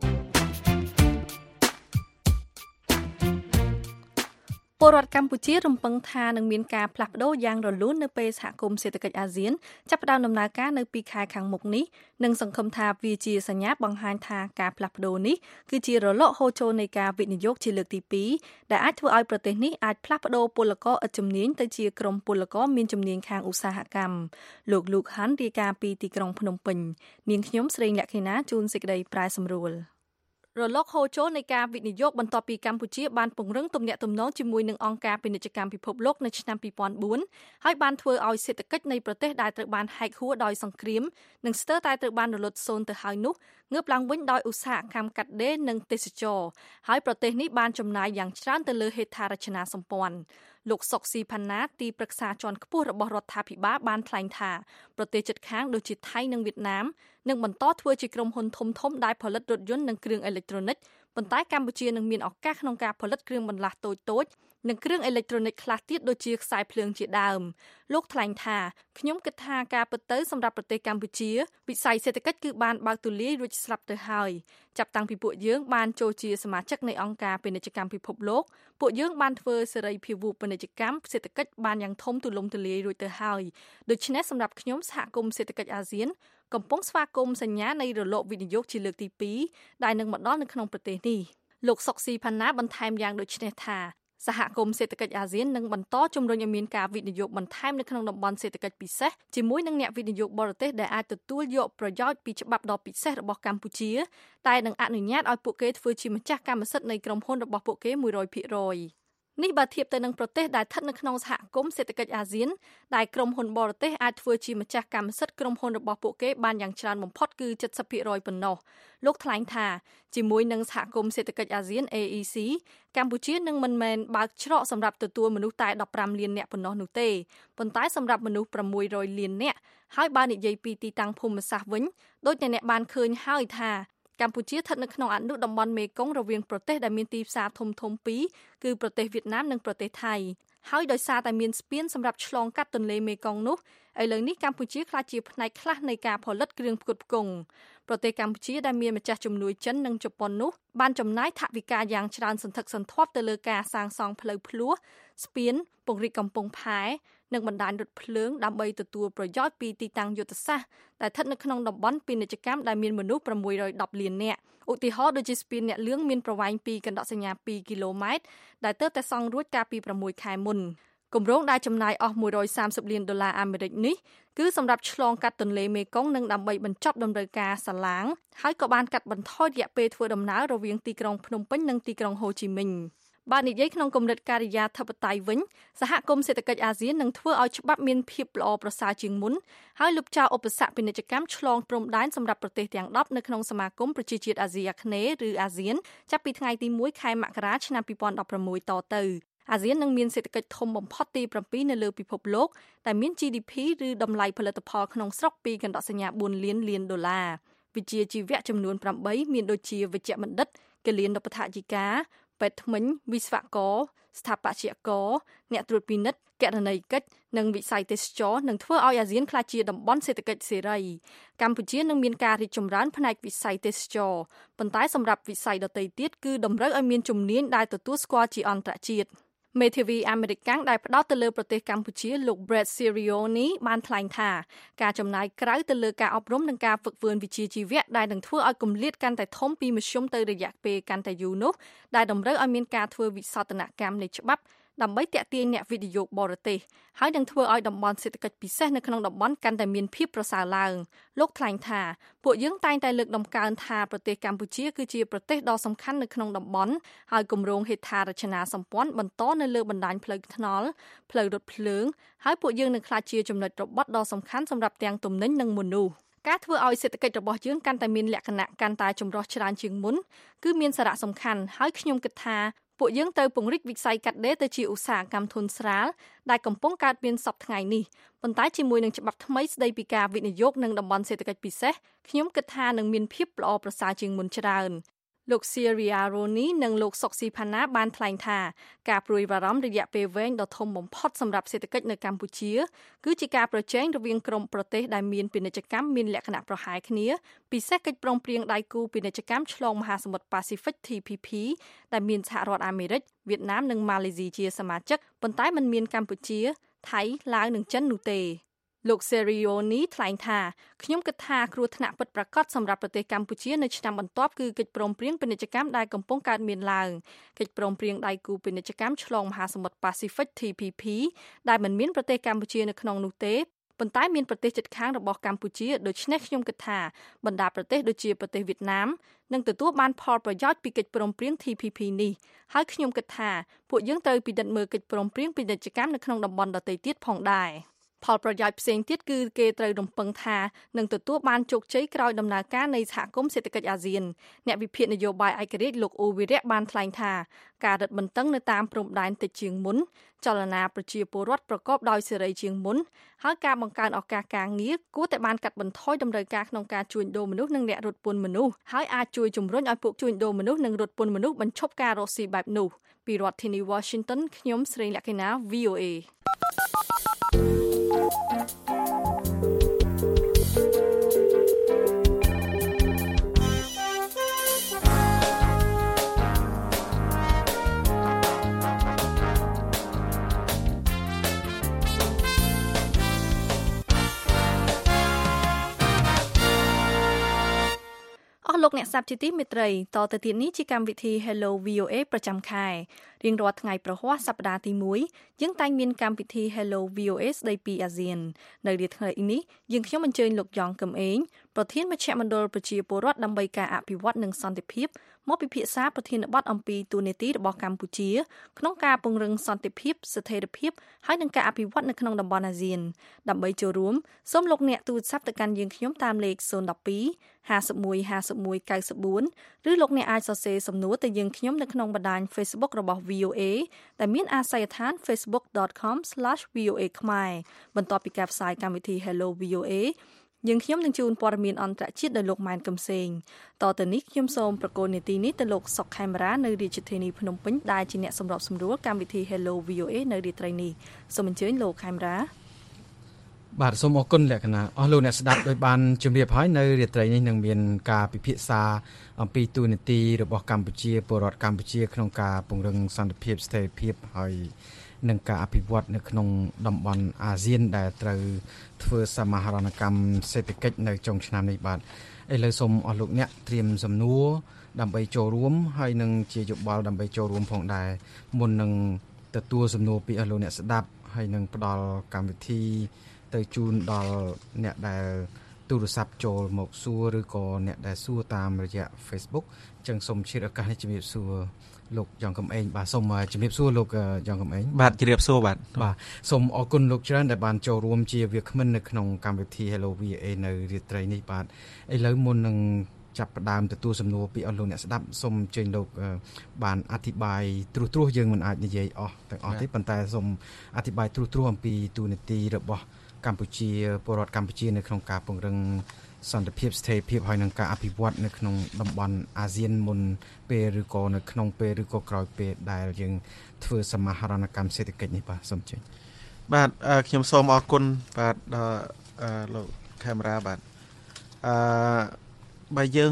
Speaker 3: ពលរដ្ឋកម្ពុជារំពឹងថានឹងមានការផ្លាស់ប្ដូរយ៉ាងរលូននៅពេលសហគមន៍សេដ្ឋកិច្ចអាស៊ានចាប់ផ្ដើមដំណើរការនៅពីខែខាងមុខនេះនិងសង្ឃឹមថាវាជាសញ្ញាបង្ហាញថាការផ្លាស់ប្ដូរនេះគឺជារលកហូរចូលនៃការវិនិយោគជាលើកទី2ដែលអាចធ្វើឲ្យប្រទេសនេះអាចផ្លាស់ប្ដូរពលករឥតជំនាញទៅជាក្រុមពលករមានជំនាញខាងឧស្សាហកម្មលោកលូកហាន់រាយការណ៍ពីទីក្រុងភ្នំពេញនាងខ្ញុំស្រីលក្ខិណាជួនសេចក្តីប្រាយសម្រួលរលកហូរចូលនៃការវិនិយោគបន្ទាប់ពីកម្ពុជាបានពង្រឹងទំនាក់ទំនងជាមួយនឹងអង្គការពាណិជ្ជកម្មពិភពលោកនៅឆ្នាំ2004ហើយបានធ្វើឲ្យសេដ្ឋកិច្ចនៃប្រទេសដែលត្រូវបានហែកហួរដោយសង្គ្រាមនិងស្ទើរតែត្រូវបានរលត់សូន្យទៅហើយនោះងើបឡើងវិញដោយឧស្សាហកម្មកាត់ដេរនិងទេសចរណ៍ហើយប្រទេសនេះបានចំណាយយ៉ាងច្រើនទៅលើហេដ្ឋារចនាសម្ព័ន្ធលោកសុកស៊ីផាណាទីប្រឹក្សាជាន់ខ្ពស់របស់រដ្ឋាភិបាលបានថ្លែងថាប្រទេសជិតខាងដូចជាថៃនិងវៀតណាមនឹងបន្តធ្វើជាក្រុមហ៊ុនធំៗដែលផលិតរថយន្តនិងគ្រឿងអេឡិចត្រូនិកប៉ុន្តែកម្ពុជានឹងមានឱកាសក្នុងការផលិតគ្រឿងបន្លាស់តូចៗនិងគ្រឿងអេឡិចត្រូនិកខ្លះទៀតដូចជាខ្សែភ្លើងជាដើមលោកថ្លែងថាខ្ញុំគិតថាការពិតទៅសម្រាប់ប្រទេសកម្ពុជាវិស័យសេដ្ឋកិច្ចគឺបានបើកទូលាយរួចស្រាប់ទៅហើយចាប់តាំងពីពួកយើងបានចូលជាសមាជិកនៃអង្គការពាណិជ្ជកម្មពិភពលោកពួកយើងបានធ្វើសេរីភាវូបពាណិជ្ជកម្មសេដ្ឋកិច្ចបានយ៉ាងធំទូលំទូលាយរួចទៅហើយដូច្នេះសម្រាប់ខ្ញុំសហគមន៍សេដ្ឋកិច្ចអាស៊ានកំពុងស្វាគមន៍សញ្ញានៃរលកវិនិយោគជាលើកទី2ដែលនឹងមកដល់នៅក្នុងប្រទេសនេះលោកសុកស៊ីផាណាបន្ថែមយ៉ាងដូចនេះថាសហគមន៍សេដ្ឋកិច្ចអាស៊ាននឹងបន្តជំរុញឲ្យមានការវិនិយោគបន្ថែមនៅក្នុងតំបន់សេដ្ឋកិច្ចពិសេសជាមួយនឹងអ្នកវិនិយោគបរទេសដែលអាចទទួលយកប្រយោជន៍ពីច្បាប់ដ៏ពិសេសរបស់កម្ពុជាតែនឹងអនុញ្ញាតឲ្យពួកគេធ្វើជាម្ចាស់កម្មសិទ្ធិនៃក្រុមហ៊ុនរបស់ពួកគេ 100%នេះបើធៀបទៅនឹងប្រទេសដែលស្ថិតនៅក្នុងសហគមន៍សេដ្ឋកិច្ចអាស៊ានដែលក្រុមហ៊ុនបរទេសអាចធ្វើជាម្ចាស់កម្មសិទ្ធិក្រុមហ៊ុនរបស់ពួកគេបានយ៉ាងច្រើនបំផុតគឺ 70% ប៉ុណ្ណោះលោកថ្លែងថាជាមួយនឹងសហគមន៍សេដ្ឋកិច្ចអាស៊ាន AEC កម្ពុជានឹងមិនមែនបើកច្រកសម្រាប់ទទួលមនុស្សតែ15លាននាក់ប៉ុណ្ណោះនោះទេប៉ុន្តែសម្រាប់មនុស្ស600លាននាក់ហើយបើនិយាយពីទីតាំងភូមិសាស្ត្រវិញដូចអ្នកបានឃើញហើយថាកម្ពុជាស្ថិតនៅក្នុងអនុតំបន់មេគង្គរវាងប្រទេសដែលមានទីផ្សារធំៗពីរគឺប្រទេសវៀតណាមនិងប្រទេសថៃហើយដោយសារតែមានស្ពានសម្រាប់ឆ្លងកាត់ទន្លេមេគង្គនោះឥឡូវនេះកម្ពុជាក្លាយជាផ្នែកខ្លះនៃការផលិតគ្រឿងផ្គត់ផ្គង់ប្រទេសកម្ពុជាដែលមានម្ចាស់ជំនួយចិននិងជប៉ុននោះបានចំណាយថវិកាយ៉ាងច្រើនសន្ធឹកសន្ធាប់ទៅលើការសាងសង់ផ្លូវភ្លោះស្ពានពង្រីកកំពង់ផែនិងបណ្ដាញរថភ្លើងដើម្បីទទួលប្រយោជន៍ពីទីតាំងយុទ្ធសាស្ត្រដែលស្ថិតនៅក្នុងតំបន់ពាណិជ្ជកម្មដែលមានមនុស្ស610លាននាក់ឧទាហរណ៍ដូចជាស្ពានអ្នកលឿងមានប្រវែងពីកណ្ដកសញ្ញា2គីឡូម៉ែត្រដែលទើបតែសង់រួចកាលពី6ខែមុនគម្រោងដែលចំណាយអស់$130លានអាមេរិកនេះគឺសម្រាប់ឆ្លងកាត់ទន្លេមេគង្គនិងដើម្បីបញ្ចប់តម្រូវការសាឡាងហើយក៏បានកាត់បន្ថយរយៈពេលធ្វើដំណើររវាងទីក្រុងភ្នំពេញនិងទីក្រុងហូជីមិញបាទនិយាយក្នុងកម្រិតការិយាធិបតេយ្យវិញសហគមន៍សេដ្ឋកិច្ចអាស៊ាននឹងធ្វើឲ្យច្បាប់មានភាពល្អប្រសើរជាងមុនហើយលុបចោលឧបសគ្គពាណិជ្ជកម្មឆ្លងព្រំដែនសម្រាប់ប្រទេសទាំង10នៅក្នុងសមាគមប្រជាជាតិអាស៊ីអាគ្នេយ៍ឬអាស៊ានចាប់ពីថ្ងៃទី1ខែមករាឆ្នាំ2016តទៅអាស៊ាននឹងមានសេដ្ឋកិច្ចធំបំផុតទី7នៅលើពិភពលោកដែលមាន GDP ឬតម្លៃផលិតផលក្នុងស្រុកពីកណ្ដកសញ្ញា$4លានដុល្លារវិជ្ជាជីវៈចំនួន8មានដូចជាវិជ្ជបណ្ឌិតគិលានុបដ្ឋាយិកាពេទ្យធ្មេញវិស្វករស្ថាបត្យករអ្នកត្រួតពិនិត្យគណនេយ្យកិច្ចនិងវិស័យទេសចរនឹងធ្វើឲ្យអាស៊ានក្លាយជាតំបន់សេដ្ឋកិច្ចសេរីកម្ពុជានឹងមានការរីកចម្រើនផ្នែកវិស័យទេសចរប៉ុន្តែសម្រាប់វិស័យដទៃទៀតគឺតម្រូវឲ្យមានជំនាញដែលទទួលស្គាល់ជាអន្តរជាតិមេធាវីអាមេរិកកាំងដែលផ្ដោតទៅលើប្រទេសកម្ពុជាលោក Brett Sirioni បានថ្លែងថាការចំណាយក្រៅទៅលើការអប់រំនិងការហ្វឹកហ្វឺនវិជ្ជាជីវៈដែលនឹងធ្វើឲ្យគម្លាតកាន់តែធំពីមធ្យមទៅរយៈពេលកាន់តែយូរនោះដែលតម្រូវឲ្យមានការធ្វើវិសោធនកម្មនៃច្បាប់ដើម្បីទាក់ទាញអ្នកវិនិយោគបរទេសហើយនឹងធ្វើឲ្យតំបន់សេដ្ឋកិច្ចពិសេសនៅក្នុងតំបន់កាន់តែមានភាពប្រសើរឡើងលោកថ្លែងថាពួកយើងតែងតែលើកតម្កើងថាប្រទេសកម្ពុជាគឺជាប្រទេសដ៏សំខាន់នៅក្នុងតំបន់ហើយគម្រោងហេដ្ឋារចនាសម្ព័ន្ធបន្តនៅលើបណ្ដាញផ្លូវថ្នល់ផ្លូវរថភ្លើងហើយពួកយើងនឹងក្លាយជាចំណុចរបត់ដ៏សំខាន់សម្រាប់ទាំងទំនិញនិងមនុស្សការធ្វើឲ្យសេដ្ឋកិច្ចរបស់យើងកាន់តែមានលក្ខណៈកាន់តែចម្រុះច្រើនជាងមុនគឺមានសារៈសំខាន់ហើយខ្ញុំគិតថាពួកយើងត្រូវពង្រីកវិស័យកាត់ដេរទៅជាឧស្សាហកម្មធុនស្រាលដែលកំពុងកើតមានសពថ្ងៃនេះប៉ុន្តែជាមួយនឹងច្បាប់ថ្មីស្តីពីការវិនិយោគនឹងតំបន់សេដ្ឋកិច្ចពិសេសខ្ញុំគិតថានឹងមានភាពល្អប្រសើរជាងមុនច្រើនលោក Sirioni និងលោក Soxipana បានថ្លែងថាការព្រួយបារម្ភរយៈពេលវែងដ៏ធំបំផុតសម្រាប់សេដ្ឋកិច្ចនៅកម្ពុជាគឺជាការប្រជែងរវាងក្រុមប្រទេសដែលមានពាណិជ្ជកម្មមានលក្ខណៈប្រហែលគ្នាពិសេសកិច្ចព្រមព្រៀងដៃគូពាណិជ្ជកម្មឆ្លងមហាសមុទ្រប៉ាស៊ីហ្វិក TPP ដែលមានសហរដ្ឋអាមេរិកវៀតណាមនិងម៉ាឡេស៊ីជាសមាជិកប៉ុន្តែមិនមានកម្ពុជាថៃឡាវនិងចិននោះទេលោក Sirioni ថ្លែងថាខ្ញុំគិតថាគ្រោះថ្នាក់ពិតប្រាកដសម្រាប់ប្រទេសកម្ពុជានៅឆ្នាំបន្ទាប់គឺកិច្ចព្រមព្រៀងពាណិជ្ជកម្មដែលកំពុងកើតមានឡើងកិច្ចព្រមព្រៀងដៃគូពាណិជ្ជកម្មឆ្លងមហាសមុទ្រប៉ាស៊ីហ្វិក TPP ដែលមិនមានប្រទេសកម្ពុជានៅក្នុងនោះទេប៉ុន្តែមានប្រទេសជិតខាងរបស់កម្ពុជាដូច្នេះខ្ញុំគិតថាបណ្ដាប្រទេសដូចជាប្រទេសវៀតណាមនឹងទទួលបានផលប្រយោជន៍ពីកិច្ចព្រមព្រៀង TPP នេះហើយខ្ញុំគិតថាពួកយើងត្រូវពិនិត្យមើលកិច្ចព្រមព្រៀងពាណិជ្ជកម្មនៅក្នុងតំបន់ដទៃទៀតផងដែរផលប្រយោជន៍ផ្សេងទៀតគឺគេត្រូវរំពឹងថានឹងទទួលបានជោគជ័យក្រោយដំណើរការនៃសហគមន៍សេដ្ឋកិច្ចអាស៊ានអ្នកវិភាគនយោបាយឯករាជ្យលោកអូវីរៈបានថ្លែងថាការរឹតបន្តឹងនៅតាមព្រំដែនតិចជាងមុនចលនាប្រជាពលរដ្ឋប្រកបដោយសេរីជាងមុនហើយការបង្កើនឱកាសការងារគួរតែបានកាត់បន្ថយតម្រូវការក្នុងការជួញដូរមនុស្សនិងអ្នករត់ពន្ធមនុស្សហើយអាចជួយជំរុញឲ្យពួកជួញដូរមនុស្សនិងរត់ពន្ធមនុស្សបញ្ឈប់ការរកស៊ីបែបនោះពីរដ្ឋធានី Washington ខ្ញុំស្រីលក្ខិណា VOAលោកអ្នកស្ដាប់ជាទីមេត្រីតទៅទៀតនេះជាកម្មវិធី Hello VOA ប្រចាំខែរៀងរាល់ថ្ងៃប្រហ័សសប្តាហ៍ទី1យើងតែងមានកម្មវិធី Hello VOA ស្ដីពីអាស៊ាននៅរាត្រីនេះយើងខ្ញុំអញ្ជើញលោកយ៉ងកឹមអេងប្រធានមជ្ឈមណ្ឌលប្រជាពលរដ្ឋដើម្បីការអភិវឌ្ឍនិងសន្តិភាពមកពិភាក្សាប្រធានបទអំពីទូនាទីរបស់កម្ពុជាក្នុងការពង្រឹងសន្តិភាពស្ថិរភាពហើយនិងការអភិវឌ្ឍនៅក្នុងតំបន់អាស៊ានដើម្បីចូលរួមសូមលោកអ្នកទូរស័ព្ទទៅកាន់យើងខ្ញុំតាមលេខ012 51 51 94ឬលោកអ្នកអាចសរសេរសំណួរទៅយើងខ្ញុំនៅក្នុងបណ្ដាញ Facebook របស់ VOA ដែលមានអាសយដ្ឋាន facebook.com/VOA ខ្មែរបន្ទាប់ពីការផ្សាយកម្មវិធី Hello VOA យើងខ្ញុំនឹងជូនព័ត៌មានអន្តរជាតិដោយលោកម៉ែនកំសែងតទៅនេះខ្ញុំសូមប្រកូននីតិនេះទៅលោកសុកខេមរានៅរាជធានីភ្នំពេញដែលជាអ្នកសម្របសម្រួលកម្មវិធី Hello VOA នៅរាត្រីនេះសូមអញ្ជើញលោកខេមរា
Speaker 11: បាទសូមអរគុណលក្ខណៈអស់លោកអ្នកស្ដាប់ដោយបានជម្រាបហើយនៅរាត្រីនេះនឹងមានការពិភាក្សាអំពីទូនាទីរបស់កម្ពុជាពលរដ្ឋកម្ពុជាក្នុងការពង្រឹងសន្តិភាពស្ថិរភាពហើយនឹងការអភិវឌ្ឍនៅក្នុងតំបន់អាស៊ានដែលត្រូវធ្វើសមាហរណកម្មសេដ្ឋកិច្ចនៅចុងឆ្នាំនេះបាទឥឡូវសូមអស់លោកអ្នកត្រៀមសំណួរដើម្បីចូលរួមហើយនឹងជាយោបល់ដើម្បីចូលរួមផងដែរមុននឹងទទួលសំណួរពីអស់លោកអ្នកស្ដាប់ហើយនឹងផ្ដល់កម្មវិធីទៅជូនដល់អ្នកដែលទូរស័ព្ទចូលមកសួរឬក៏អ្នកដែលសួរតាមរយៈ Facebook ចឹងសូមជិះឱកាសនេះជំរាបសួរលោកយ៉ងកំឯងបាទសូមជំរាបសួរលោកយ៉ងកំឯង
Speaker 12: បាទជំរាបសួរបាទ
Speaker 11: សូមអរគុណលោកច្រើនដែលបានចូលរួមជាវាគ្មិននៅក្នុងកម្មវិធី Hello VA នៅរាត្រីនេះបាទឥឡូវមុននឹងចាប់ផ្ដើមទទួលសំណួរពីអស់លោកអ្នកស្ដាប់សូមអញ្ជើញលោកបានអធិប្បាយត្រួសយើងមិនអាចនិយាយអស់ទាំងអស់ទេប៉ុន្តែសូមអធិប្បាយត្រួសអំពីទូនាទីរបស់កម្ពុជាពលរដ្ឋកម្ពុជានៅក្នុងការពង្រឹងសន្តិភាពស្ថិរភាពហើយនឹងការអភិវឌ្ឍនៅក្នុងតំបន់អាស៊ានមុនពេលឬក៏នៅក្នុងពេលឬក៏ក្រោយពេលដែលយើងធ្វើសមាហរណកម្មសេដ្ឋកិច្ចនេះបាទសូមអញ្ជើញ
Speaker 12: បាទខ្ញុំសូមអរគុណបាទដល់លោកកាមេរ៉ាបាទបើយើង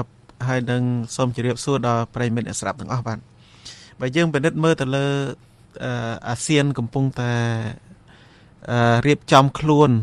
Speaker 12: ហើយនឹងសូមជម្រាបសួរដល់ប្រិយមិត្តអ្នកស្ដាប់ទាំងអស់បាទបើយើងពិនិត្យមើលទៅលើអាស៊ានកំពុងតែរៀបចំខ្លួន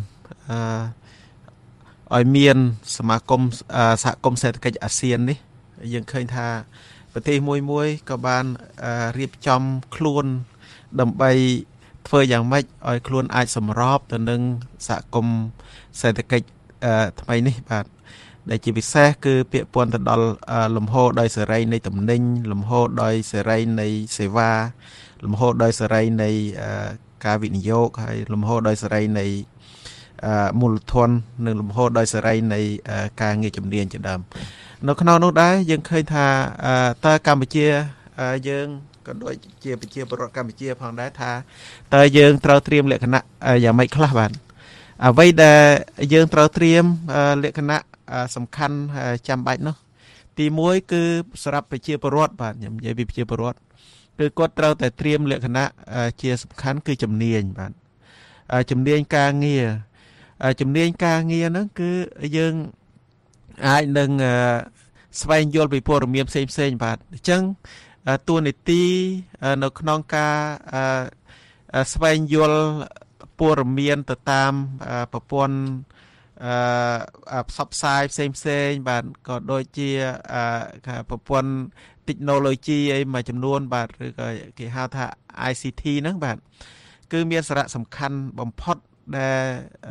Speaker 12: ឲ្យមានសមាគមសហគមន៍សេដ្ឋកិច្ចអាស៊ាននេះយើងឃើញថាប្រទេសមួយក៏បានរៀបចំខ្លួនដើម្បីធ្វើយ៉ាងម៉េចឲ្យខ្លួនអាចសម្របទៅនឹងសហគមន៍សេដ្ឋកិច្ចថ្មីនេះបាទដែលជាពិសេសគឺពាក់ព័ន្ធទៅដល់លំហូរដោយសេរីនៃទំនិញលំហូរដោយសេរីនៃសេវាលំហូរដោយសេរីនៃការវិនិយោគហើយលំហូរដោយសេរីនៃមូលធននិងលំហូរដោយសេរីនៃការងារជំនាញជាដើមនៅក្នុងនោះដែរយើងឃើញថាតើកម្ពុជាយើងក៏ដូចជាប្រជាពលរដ្ឋកម្ពុជាផងដែរថាតើយើងត្រូវត្រៀមលក្ខណៈយ៉ាងម៉េចខ្លះបាទអ្វីដែលយើងត្រូវត្រៀមលក្ខណៈសំខាន់ចាំបាច់នោះទី1គឺសម្រាប់ប្រជាពលរដ្ឋបាទខ្ញុំនិយាយពីប្រជាពលរដ្ឋគឺគាត់ត្រូវតែត្រៀមលក្ខណៈជាសំខាន់គឺជំនាញបាទជំនាញការងារហ្នឹងគឺយើងអាចនឹងស្វែងយល់ពីព័ត៌មានផ្សេងបាទអញ្ចឹងតួនាទីនៅក្នុងការស្វែងយល់ព័ត៌មានទៅតាមប្រព័ន្ធផ្សព្វផ្សាយផ្សេងបាទក៏ដូចជាប្រព័ន្ធ technology អីមួយចំនួនបាទឬក៏គេហៅថា ICT ហ្នឹងបាទគឺមានសារៈសំខាន់បំផុតដែល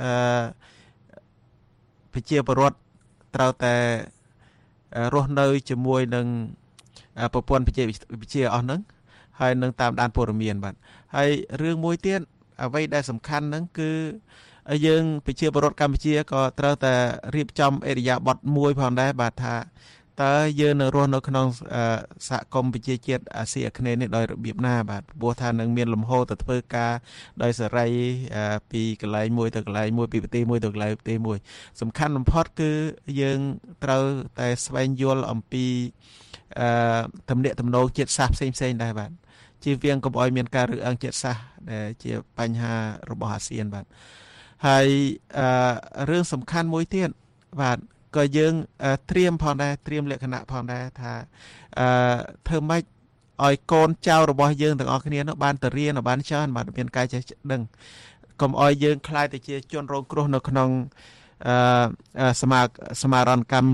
Speaker 12: ប្រជាពលរដ្ឋត្រូវតែរស់នៅជាមួយនឹងប្រព័ន្ធបច្ចេកវិទ្យាអស់ហ្នឹងហើយនឹងតាមដានព័ត៌មានបាទហើយរឿងមួយទៀតអ្វីដែលសំខាន់ហ្នឹងគឺយើងប្រជាពលរដ្ឋកម្ពុជាក៏ត្រូវតែរៀបចំអរិយាប័ត្រមួយផងដែរបាទថាតើយើងនៅរស់នៅក្នុងសហគមន៍ប្រជាជាតិអាស៊ីអាគ្នេយ៍នេះដោយរបៀបណាបាទព្រោះថានឹងមានលំហូរទៅធ្វើការដោយសេរីពីកន្លែងមួយទៅកន្លែងមួយពីប្រទេសមួយទៅកន្លែងប្រទេសមួយសំខាន់បំផុតគឺយើងត្រូវតែស្វែងយល់អំពីទំនាក់ទំនងជាតិសាសន៍ផ្សេងដែរបាទជៀសវាងកុំឲ្យមានការរើសអើងជាតិសាសន៍ដែលជាបញ្ហារបស់អាស៊ានបាទហើយរឿងសំខាន់មួយទៀតបាទក៏យើងត្រៀមផងដែរត្រៀមលក្ខណៈផងដែរថាធ្វើម៉េចឲ្យកូនចៅរបស់យើងទាំងអស់គ្នានោះបានទៅរៀនបានច្រើនបាទមានការចេះដឹងកុំឲ្យយើងខ្លាចទៅជាជនរងគ្រោះនៅក្នុងសមារណកម្ម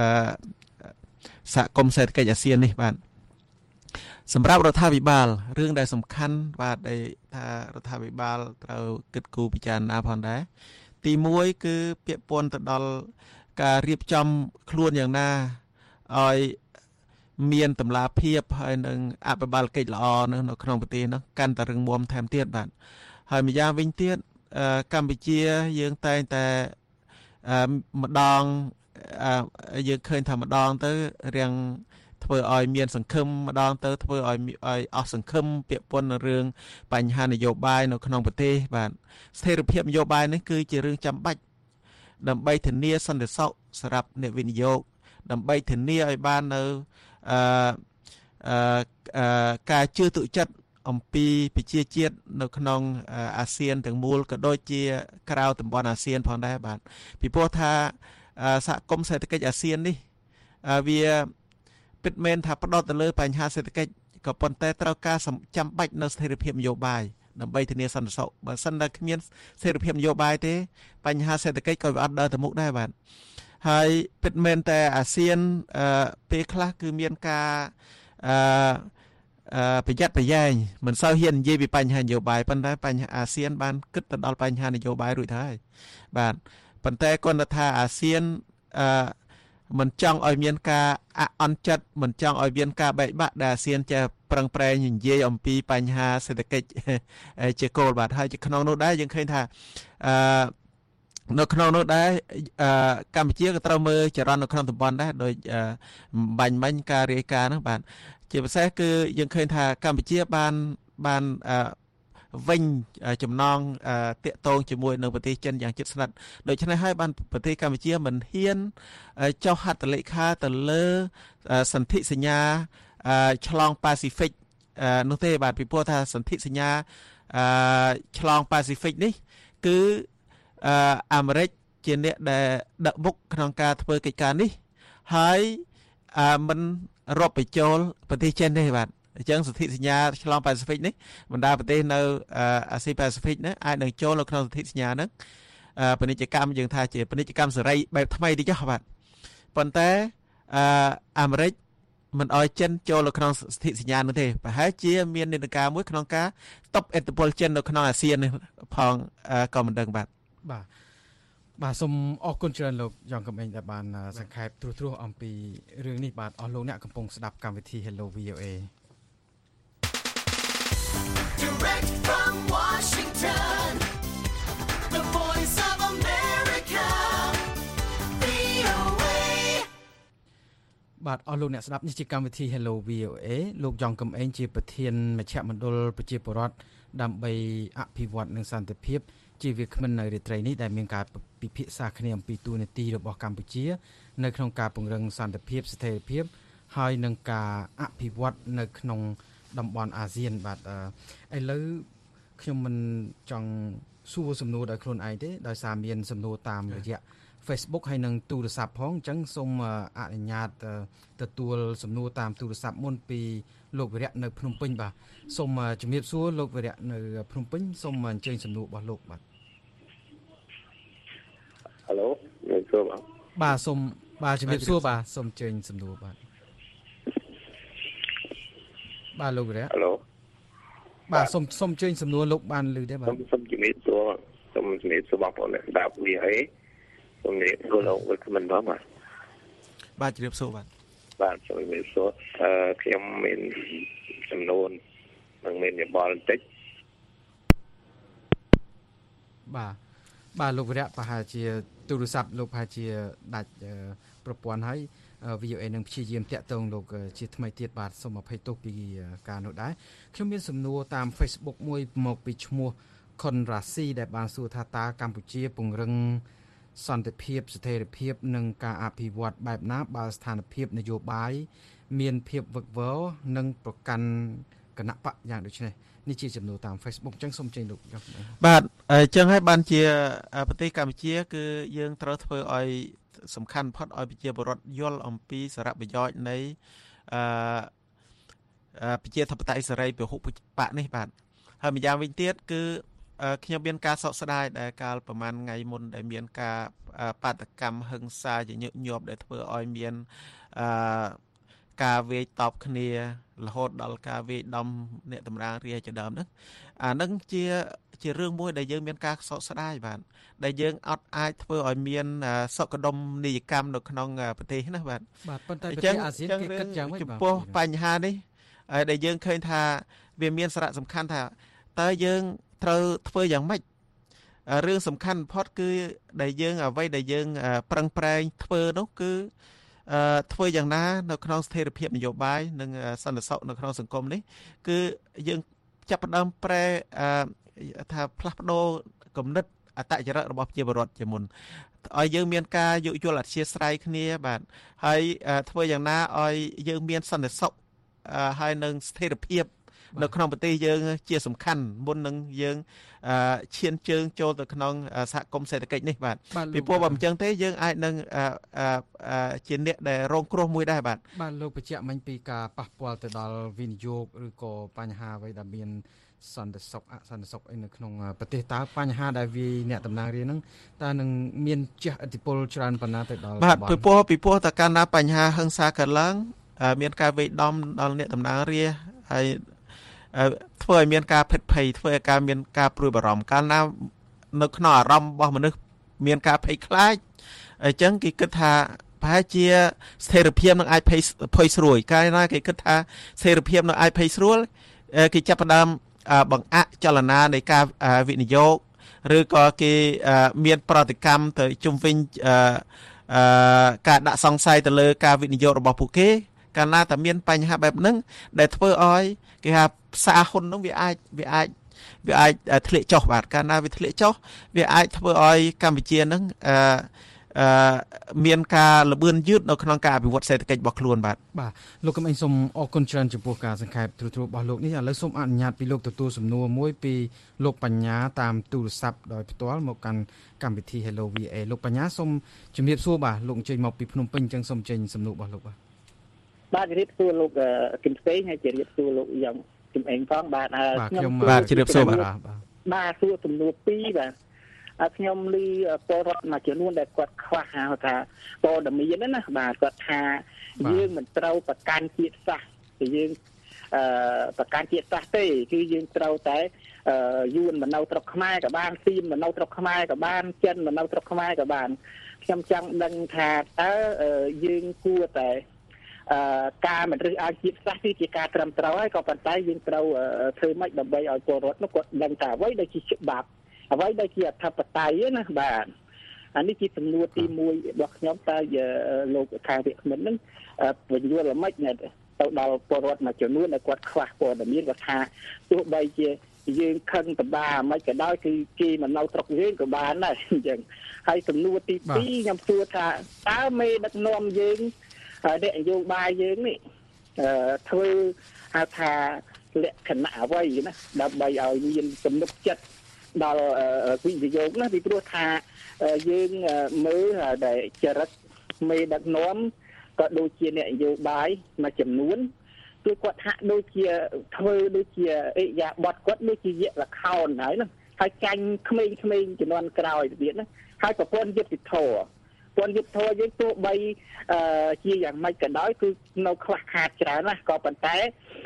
Speaker 12: សហគមន៍សេដ្ឋកិច្ចអាស៊ាននេះបាទសម្រាប់រដ្ឋាភិបាលរឿងដែលសំខាន់បាទដែលថារដ្ឋាភិបាលត្រូវគិតគូរពិចារណាផងដែរទី1គឺពាក់ព័ន្ធទៅដល់ការរៀបចំខ្លួនយ៉ាងណាឲ្យមានតម្លាភាពហើយនឹងអភិបាលកិច្ចល្អនៅក្នុងប្រទេសនោះកាន់តែរឹងមាំថែមទៀតបាទហើយម្យ៉ាងវិញទៀតកម្ពុជាយើងតែងតែម្ដងយើងឃើញថាម្ដងទៅរៀងធ្វើឲ្យមានសង្ឃឹមម្ដងទៅធ្វើឲ្យអស់សង្ឃឹមពាក់ព័ន្ធនឹងរឿងបញ្ហានយោបាយនៅក្នុងប្រទេសបាទស្ថិរភាពនយោបាយនេះគឺជារឿងចាំបាច់ដើម្បីធានាសន្តិសុខសម្រាប់អ្នកវិនិយោគដើម្បីធានាឲ្យបាននៅការជឿទុកចិត្តអំពីប្រជាជាតិនៅក្នុងអាស៊ានទាំងមូលក៏ដូចជាក្រៅតំបន់អាស៊ានផងដែរបាទពីព្រោះថាសហគមន៍សេដ្ឋកិច្ចអាស៊ាននេះវាពិតមែនថាផ្ដោតទៅលើបញ្ហាសេដ្ឋកិច្ចក៏ប៉ុន្តែត្រូវការចាំបាច់នៅស្ថិរភាពនយោបាយដើម្បីធានាសន្តិសុខបើសិនតែគ្មានស្ថិរភាពនយោបាយទេបញ្ហាសេដ្ឋកិច្ចក៏វាអត់ដើរទៅមុខដែរបាទហើយពិតមែនតែអាស៊ានពេលខ្លះគឺមានការប្រយ័ត្នប្រយែងមិនសូវហ៊ាននិយាយពីបញ្ហានយោបាយប៉ុន្តែបញ្ហាអាស៊ានបានគិតទៅដល់បញ្ហានយោបាយរួចទៅហើយបាទប៉ុន្តែគាត់ថាអាស៊ានមិនចង់ឲ្យមានការអន់ចិត្តមិនចង់ឲ្យមានការបែកបាក់ដែលអាស៊ានចេះប្រឹងប្រែងនិយាយអំពីបញ្ហាសេដ្ឋកិច្ចជាគោលបាទហើយក្នុងនោះដែរយើងឃើញថានៅក្នុងនោះដែរកម្ពុជាក៏ត្រូវមើលចរន្តនៅក្នុងតំបន់ដែរដោយបាញ់មិញការរាយការណ៍ហ្នឹងបាទជាពិសេសគឺយើងឃើញថាកម្ពុជាបានវិញចំណងតាក់ទងជាមួយនឹងប្រទេសចិនយ៉ាងជិតស្និទ្ធដូច្នេះហើយបានប្រទេសកម្ពុជាមិនហ៊ានចុះហត្ថលេខាទៅលើសន្ធិសញ្ញាឆ្លងប៉ាស៊ីហ្វិកនោះទេបាទពីព្រោះថាសន្ធិសញ្ញាឆ្លងប៉ាស៊ីហ្វិកនេះគឺអាមេរិកជាអ្នកដែលដឹកមុខក្នុងការធ្វើកិច្ចការនេះហើយមិនរាប់បញ្ចូលប្រទេសចិនទេបាទអញ្ចឹងសន្ធិសញ្ញាឆ្លងប៉ាស៊ីហ្វិកនេះបណ្ដាប្រទេសនៅអាស៊ីប៉ាស៊ីហ្វិកនេះអាចនឹងចូលនៅក្នុងសន្ធិសញ្ញាហ្នឹងពាណិជ្ជកម្មយើងថាជាពាណិជ្ជកម្មសេរីបែបថ្មីតិចចុះបាទប៉ុន្តែអាមេរិកមិនអោយចិនចូលនៅក្នុងសន្ធិសញ្ញានោះទេប្រហែលជាមាននិន្នាការមួយក្នុងការតបឥទ្ធិពលចិននៅក្នុងអាស៊ាននេះផងក៏មិនដឹងបាទ
Speaker 11: សូមអរគុណច្រើនលោកយ៉ងកំឯងដែលបានសង្ខេបត្រួសអំពីរឿងនេះបាទអស់លោកអ្នកកំពុងស្ដាប់កម្មវិធី Hello VOA
Speaker 2: Direct from Washington The Voice of America VOA
Speaker 11: បាទអស់លោកអ្នកស្ដាប់នេះជាកម្មវិធី Hello VOA លោកយ៉ងកំឯងជាប្រធានមជ្ឈមណ្ឌលប្រជាពលរដ្ឋដើម្បីអភិវឌ្ឍនិងសន្តិភាពជាវាគ្មិននៅរាត្រីនេះដែលមានការពិភាក្សាគ្នាអំពីទូនាទីរបស់កម្ពុជានៅក្នុងការពង្រឹងសន្តិភាពស្ថិរភាពហើយនឹងការអភិវឌ្ឍនៅក្នុងតំបន់អាស៊ានបាទឥឡូវខ្ញុំមិនចង់សួរសំណួរដោយខ្លួនឯងទេដោយសារមានសំណួរតាមរយៈ Facebook ហើយនឹងទូរស័ព្ទផងអញ្ចឹងសូមអនុញ្ញាតទទួលសំណួរតាមទូរស័ព្ទមុនពីលោកវិរៈនៅភ្នំពេញបាទសូមជំរាបសួរលោកវិរៈនៅភ្នំពេញសូមអញ្ជើញសំណួររបស់លោកបាទ
Speaker 13: Hello ជំរាបសួរ
Speaker 11: បាទសូមជំរាបសួរបាទសូមអញ្ជើញសំណួរបាទលោកវិរៈ
Speaker 13: Hello
Speaker 11: បាទសូមអញ្ជើញសំណួរលោកបានឮទេបាទ
Speaker 13: សូមជំរាបសួរបងប្អូនអ្នកស្ដាប់ VOA សូមជំរាបសួរលោកវិក្កាមិនបង
Speaker 12: បាទជំរាបសួរ
Speaker 13: បាទសូមជំរាបសួរខ្ញុំមានចំនួននិងមានយោបល់បន្តិច
Speaker 11: បាទលោកវិរៈប្រហែលជាទូរស័ព្ទលោកប្រហែលជាដាច់ប្រព័ន្ធហើយ VOA នឹងព្យាយាមតាក់ទងលោកជាថ្មីទៀតបាទសូមអភ័យទោសពីការនោះដែរខ្ញុំមានសំណួរតាម Facebook មួយមកពីឈ្មោះ Konrasi ដែលបានសួរថាតើកម្ពុជាពង្រឹងសន្តិភាពស្ថិរភាពនិងការអភិវឌ្ឍបែបណាបើស្ថានភាពនយោបាយមានភាពវឹកវរនិងប្រកាន់គណៈបកយ៉ាងដូចនេះនេះជាចំនួនតាម Facebook អញ្ចឹងសូមជើញលោក
Speaker 12: បាទអញ្ចឹងហើយបានជាប្រទេសកម្ពុជាគឺយើងត្រូវធ្វើឲ្យសំខាន់បំផុតឲ្យប្រជាពលរដ្ឋយល់អំពីសារៈប្រយោជន៍នៃប្រជាធិបតេយ្យសេរីពហុបកនេះបាទហើយម្យ៉ាងវិញទៀតគឺខ្ញុំមានការសោកស្ដាយដែលកាលប្រហែលថ្ងៃមុនដែលមានការបាតកម្មហិង្សាជាញឹកញាប់ដែលធ្វើឲ្យមានការវាយតប់គ្នារហូតដល់ការវាយដំអ្នកតម្រាងរាជជាដើមហ្នឹងអានឹងជារឿងមួយដែលយើងមានការសោកស្ដាយបាទដែលយើងអត់អាចធ្វើឲ្យមានសុខដុមនីយកម្មនៅក្នុងប្រទេសណាបាទ
Speaker 11: ប៉ុន្តែប្រទេសអាស៊ានគេគិតយ៉ាងម៉េច
Speaker 12: ចំពោះបញ្ហានេះដែលយើងឃើញថាវាមានសារៈសំខាន់ថាតើយើងត្រូវធ្វើយ៉ាងម៉េចរឿងសំខាន់បំផុតគឺដែលយើងអ្វីដែលយើងប្រឹងប្រែងធ្វើនោះគឺធ្វើយ៉ាងណានៅក្នុងស្ថិរភាពនយោបាយនិងសន្តិសុខនៅក្នុងសង្គមនេះគឺយើងចាប់ផ្ដើមប្រែថាផ្លាស់ប្ដូរគំនិតអត្តចរិតរបស់ប្រជាពលរដ្ឋជាមុនឲ្យយើងមានការយោគយល់អធ្យាស្រ័យគ្នាបាទហើយធ្វើយ៉ាងណាឲ្យយើងមានសន្តិសុខហើយនឹងស្ថិរភាពនៅក្នុងប្រទេសយើងជាសំខាន់មុននឹងយើងឈានជើងចូលទៅក្នុងសហគមន៍សេដ្ឋកិច្ចនេះបាទពីព្រោះបើមិនចឹងទេយើងអាចនឹងជាអ្នកដែលរងគ្រោះមួយដែរបាទ
Speaker 11: លោកបញ្ជាក់មិញពីការប៉ះពាល់ទៅដល់វិនិយោគឬក៏បញ្ហាអ្វីដែលមានសន្តិសុខអសន្តិសុខនៅក្នុងប្រទេសតើបញ្ហាដែលវាអ្នកតំណាងរាហ្នឹងតើនឹងមានជះឥទ្ធិពលច្រើនប៉ុណ្ណាទៅដល់
Speaker 12: បាទពីព្រោះតើកាលណាបញ្ហាហិង្សាកើតឡើងមានការវេយដំដល់អ្នកតំណាងរាហើយធ្វើឲ្យមានការភិតភ័យធ្វើឲ្យមានការព្រួយបារម្ភកាលណានៅក្នុងអារម្មណ៍របស់មនុស្សមានការភ័យខ្លាចអញ្ចឹងគេគិតថាប្រហែលជាស្ថិរភាពនឹងអាចភ័យស្រួយកាលណាគេគិតថាស្ថិរភាពនឹងអាចភ័យស្រួលគេចាប់ផ្ដើមបង្អាក់ចលនានៃការវិនិយោគឬក៏គេមានប្រតិកម្មទៅជុំវិញការដាក់សង្ស័យទៅលើការវិនិយោគរបស់ពួកគេកាលណាតែមានបញ្ហាបែបហ្នឹងដែលធ្វើឲ្យគេថាផ្សារហ៊ុនហ្នឹងវាអាចធ្លាក់ចុះបាទកាលណាវាធ្លាក់ចុះវាអាចធ្វើឲ្យកម្ពុជាហ្នឹងមានការលបឿនយឺតនៅក្នុងការអភិវឌ្ឍសេដ្ឋកិច្ចរបស់ខ្លួនបាទ
Speaker 11: លោកកំឯងសូមអរគុណច្រើនចំពោះការសង្ខេបត្រួសរបស់លោកនេះឥឡូវសូមអនុញ្ញាតពីលោកទទួលសំណួរមួយពីលោកបញ្ញាតាមទូរស័ព្ទដោយផ្ទាល់មកកាន់កម្មវិធី Hello VA លោកបញ្ញាសូមជំរាបសួរបាទលោកអញ្ជើញមកពីភ្នំពេញអញ្ចឹងសូមចេញសំណួររបស់លោកបាទ
Speaker 14: បាទជម្រាបសួរលោកគឹមផ្សេងហើយជម្រាបសួរលោកយ៉ាងជំអេងផងបាទ
Speaker 12: ខ្ញុំបាទជម្រាបសួរ
Speaker 14: បាទសួរសំណួរ2បាទខ្ញុំឮពលរដ្ឋមួយចំនួនដែលគាត់ខ្វះហៅថាព័ត៌មានណាបាទគាត់ថាយើងមិនត្រូវប្រកាន់ជាតិសាសន៍គឺយើងប្រកាន់ជាតិសាសន៍ទេគឺយើងត្រូវតែយួនមកនៅស្រុកខ្មែរក៏បានសៀមមកនៅស្រុកខ្មែរក៏បានចិនមកនៅស្រុកខ្មែរក៏បានខ្ញុំចង់ដឹងថាតើយើងគួរតែការមិនរើសអើងជាតិសាសន៍គឺជាការត្រឹមត្រូវហើយក៏ប៉ុន្តែយើងត្រូវធ្វើម៉េចដើម្បីឲ្យពលរដ្ឋនោះគាត់ដឹងថាអ្វីដែលជាច្បាប់អ្វីដែលជាអធិបតេយ្យណាបាទអានេះជាសំណួរទី1របស់ខ្ញុំតើលោកខាងវិក្កាមនឹងបញ្យល់ល្មិចទៅដល់ពលរដ្ឋមួយចំនួនដែលគាត់ខ្វះព័ត៌មានគាត់ថាទោះបីជាយើងខឹងតបាមិនក៏ដោយគឺគេមកនៅស្រុកយើងក៏បានដែរអញ្ចឹងហើយសំណួរទី2ខ្ញុំសួរថាតើមេដឹកនាំយើងអ្នកនយោបាយយើងនេះធ្វើហៅថាលក្ខណៈអ្វីណាដើម្បីឲ្យមានទំនុកចិត្តដល់វិនិយោគណាពីព្រោះថាយើងមើលដែលចរិតមេដឹកនាំក៏ដូចជាអ្នកនយោបាយមួយចំនួនគឺគាត់ហាក់ដូចជាធ្វើដូចជាអិយាបថគាត់ដូចជាយៈលខោនហើយណាហើយចាញ់ក្មេងៗជំនាន់ក្រោយទៀតណាហើយប្រព័ន្ធយុត្តិធម៌យើងទោះបីជាយ៉ាងម៉េចក៏ដោយគឺនៅខ្វះខាតច្រើនណាស់ក៏ប៉ុន្តែ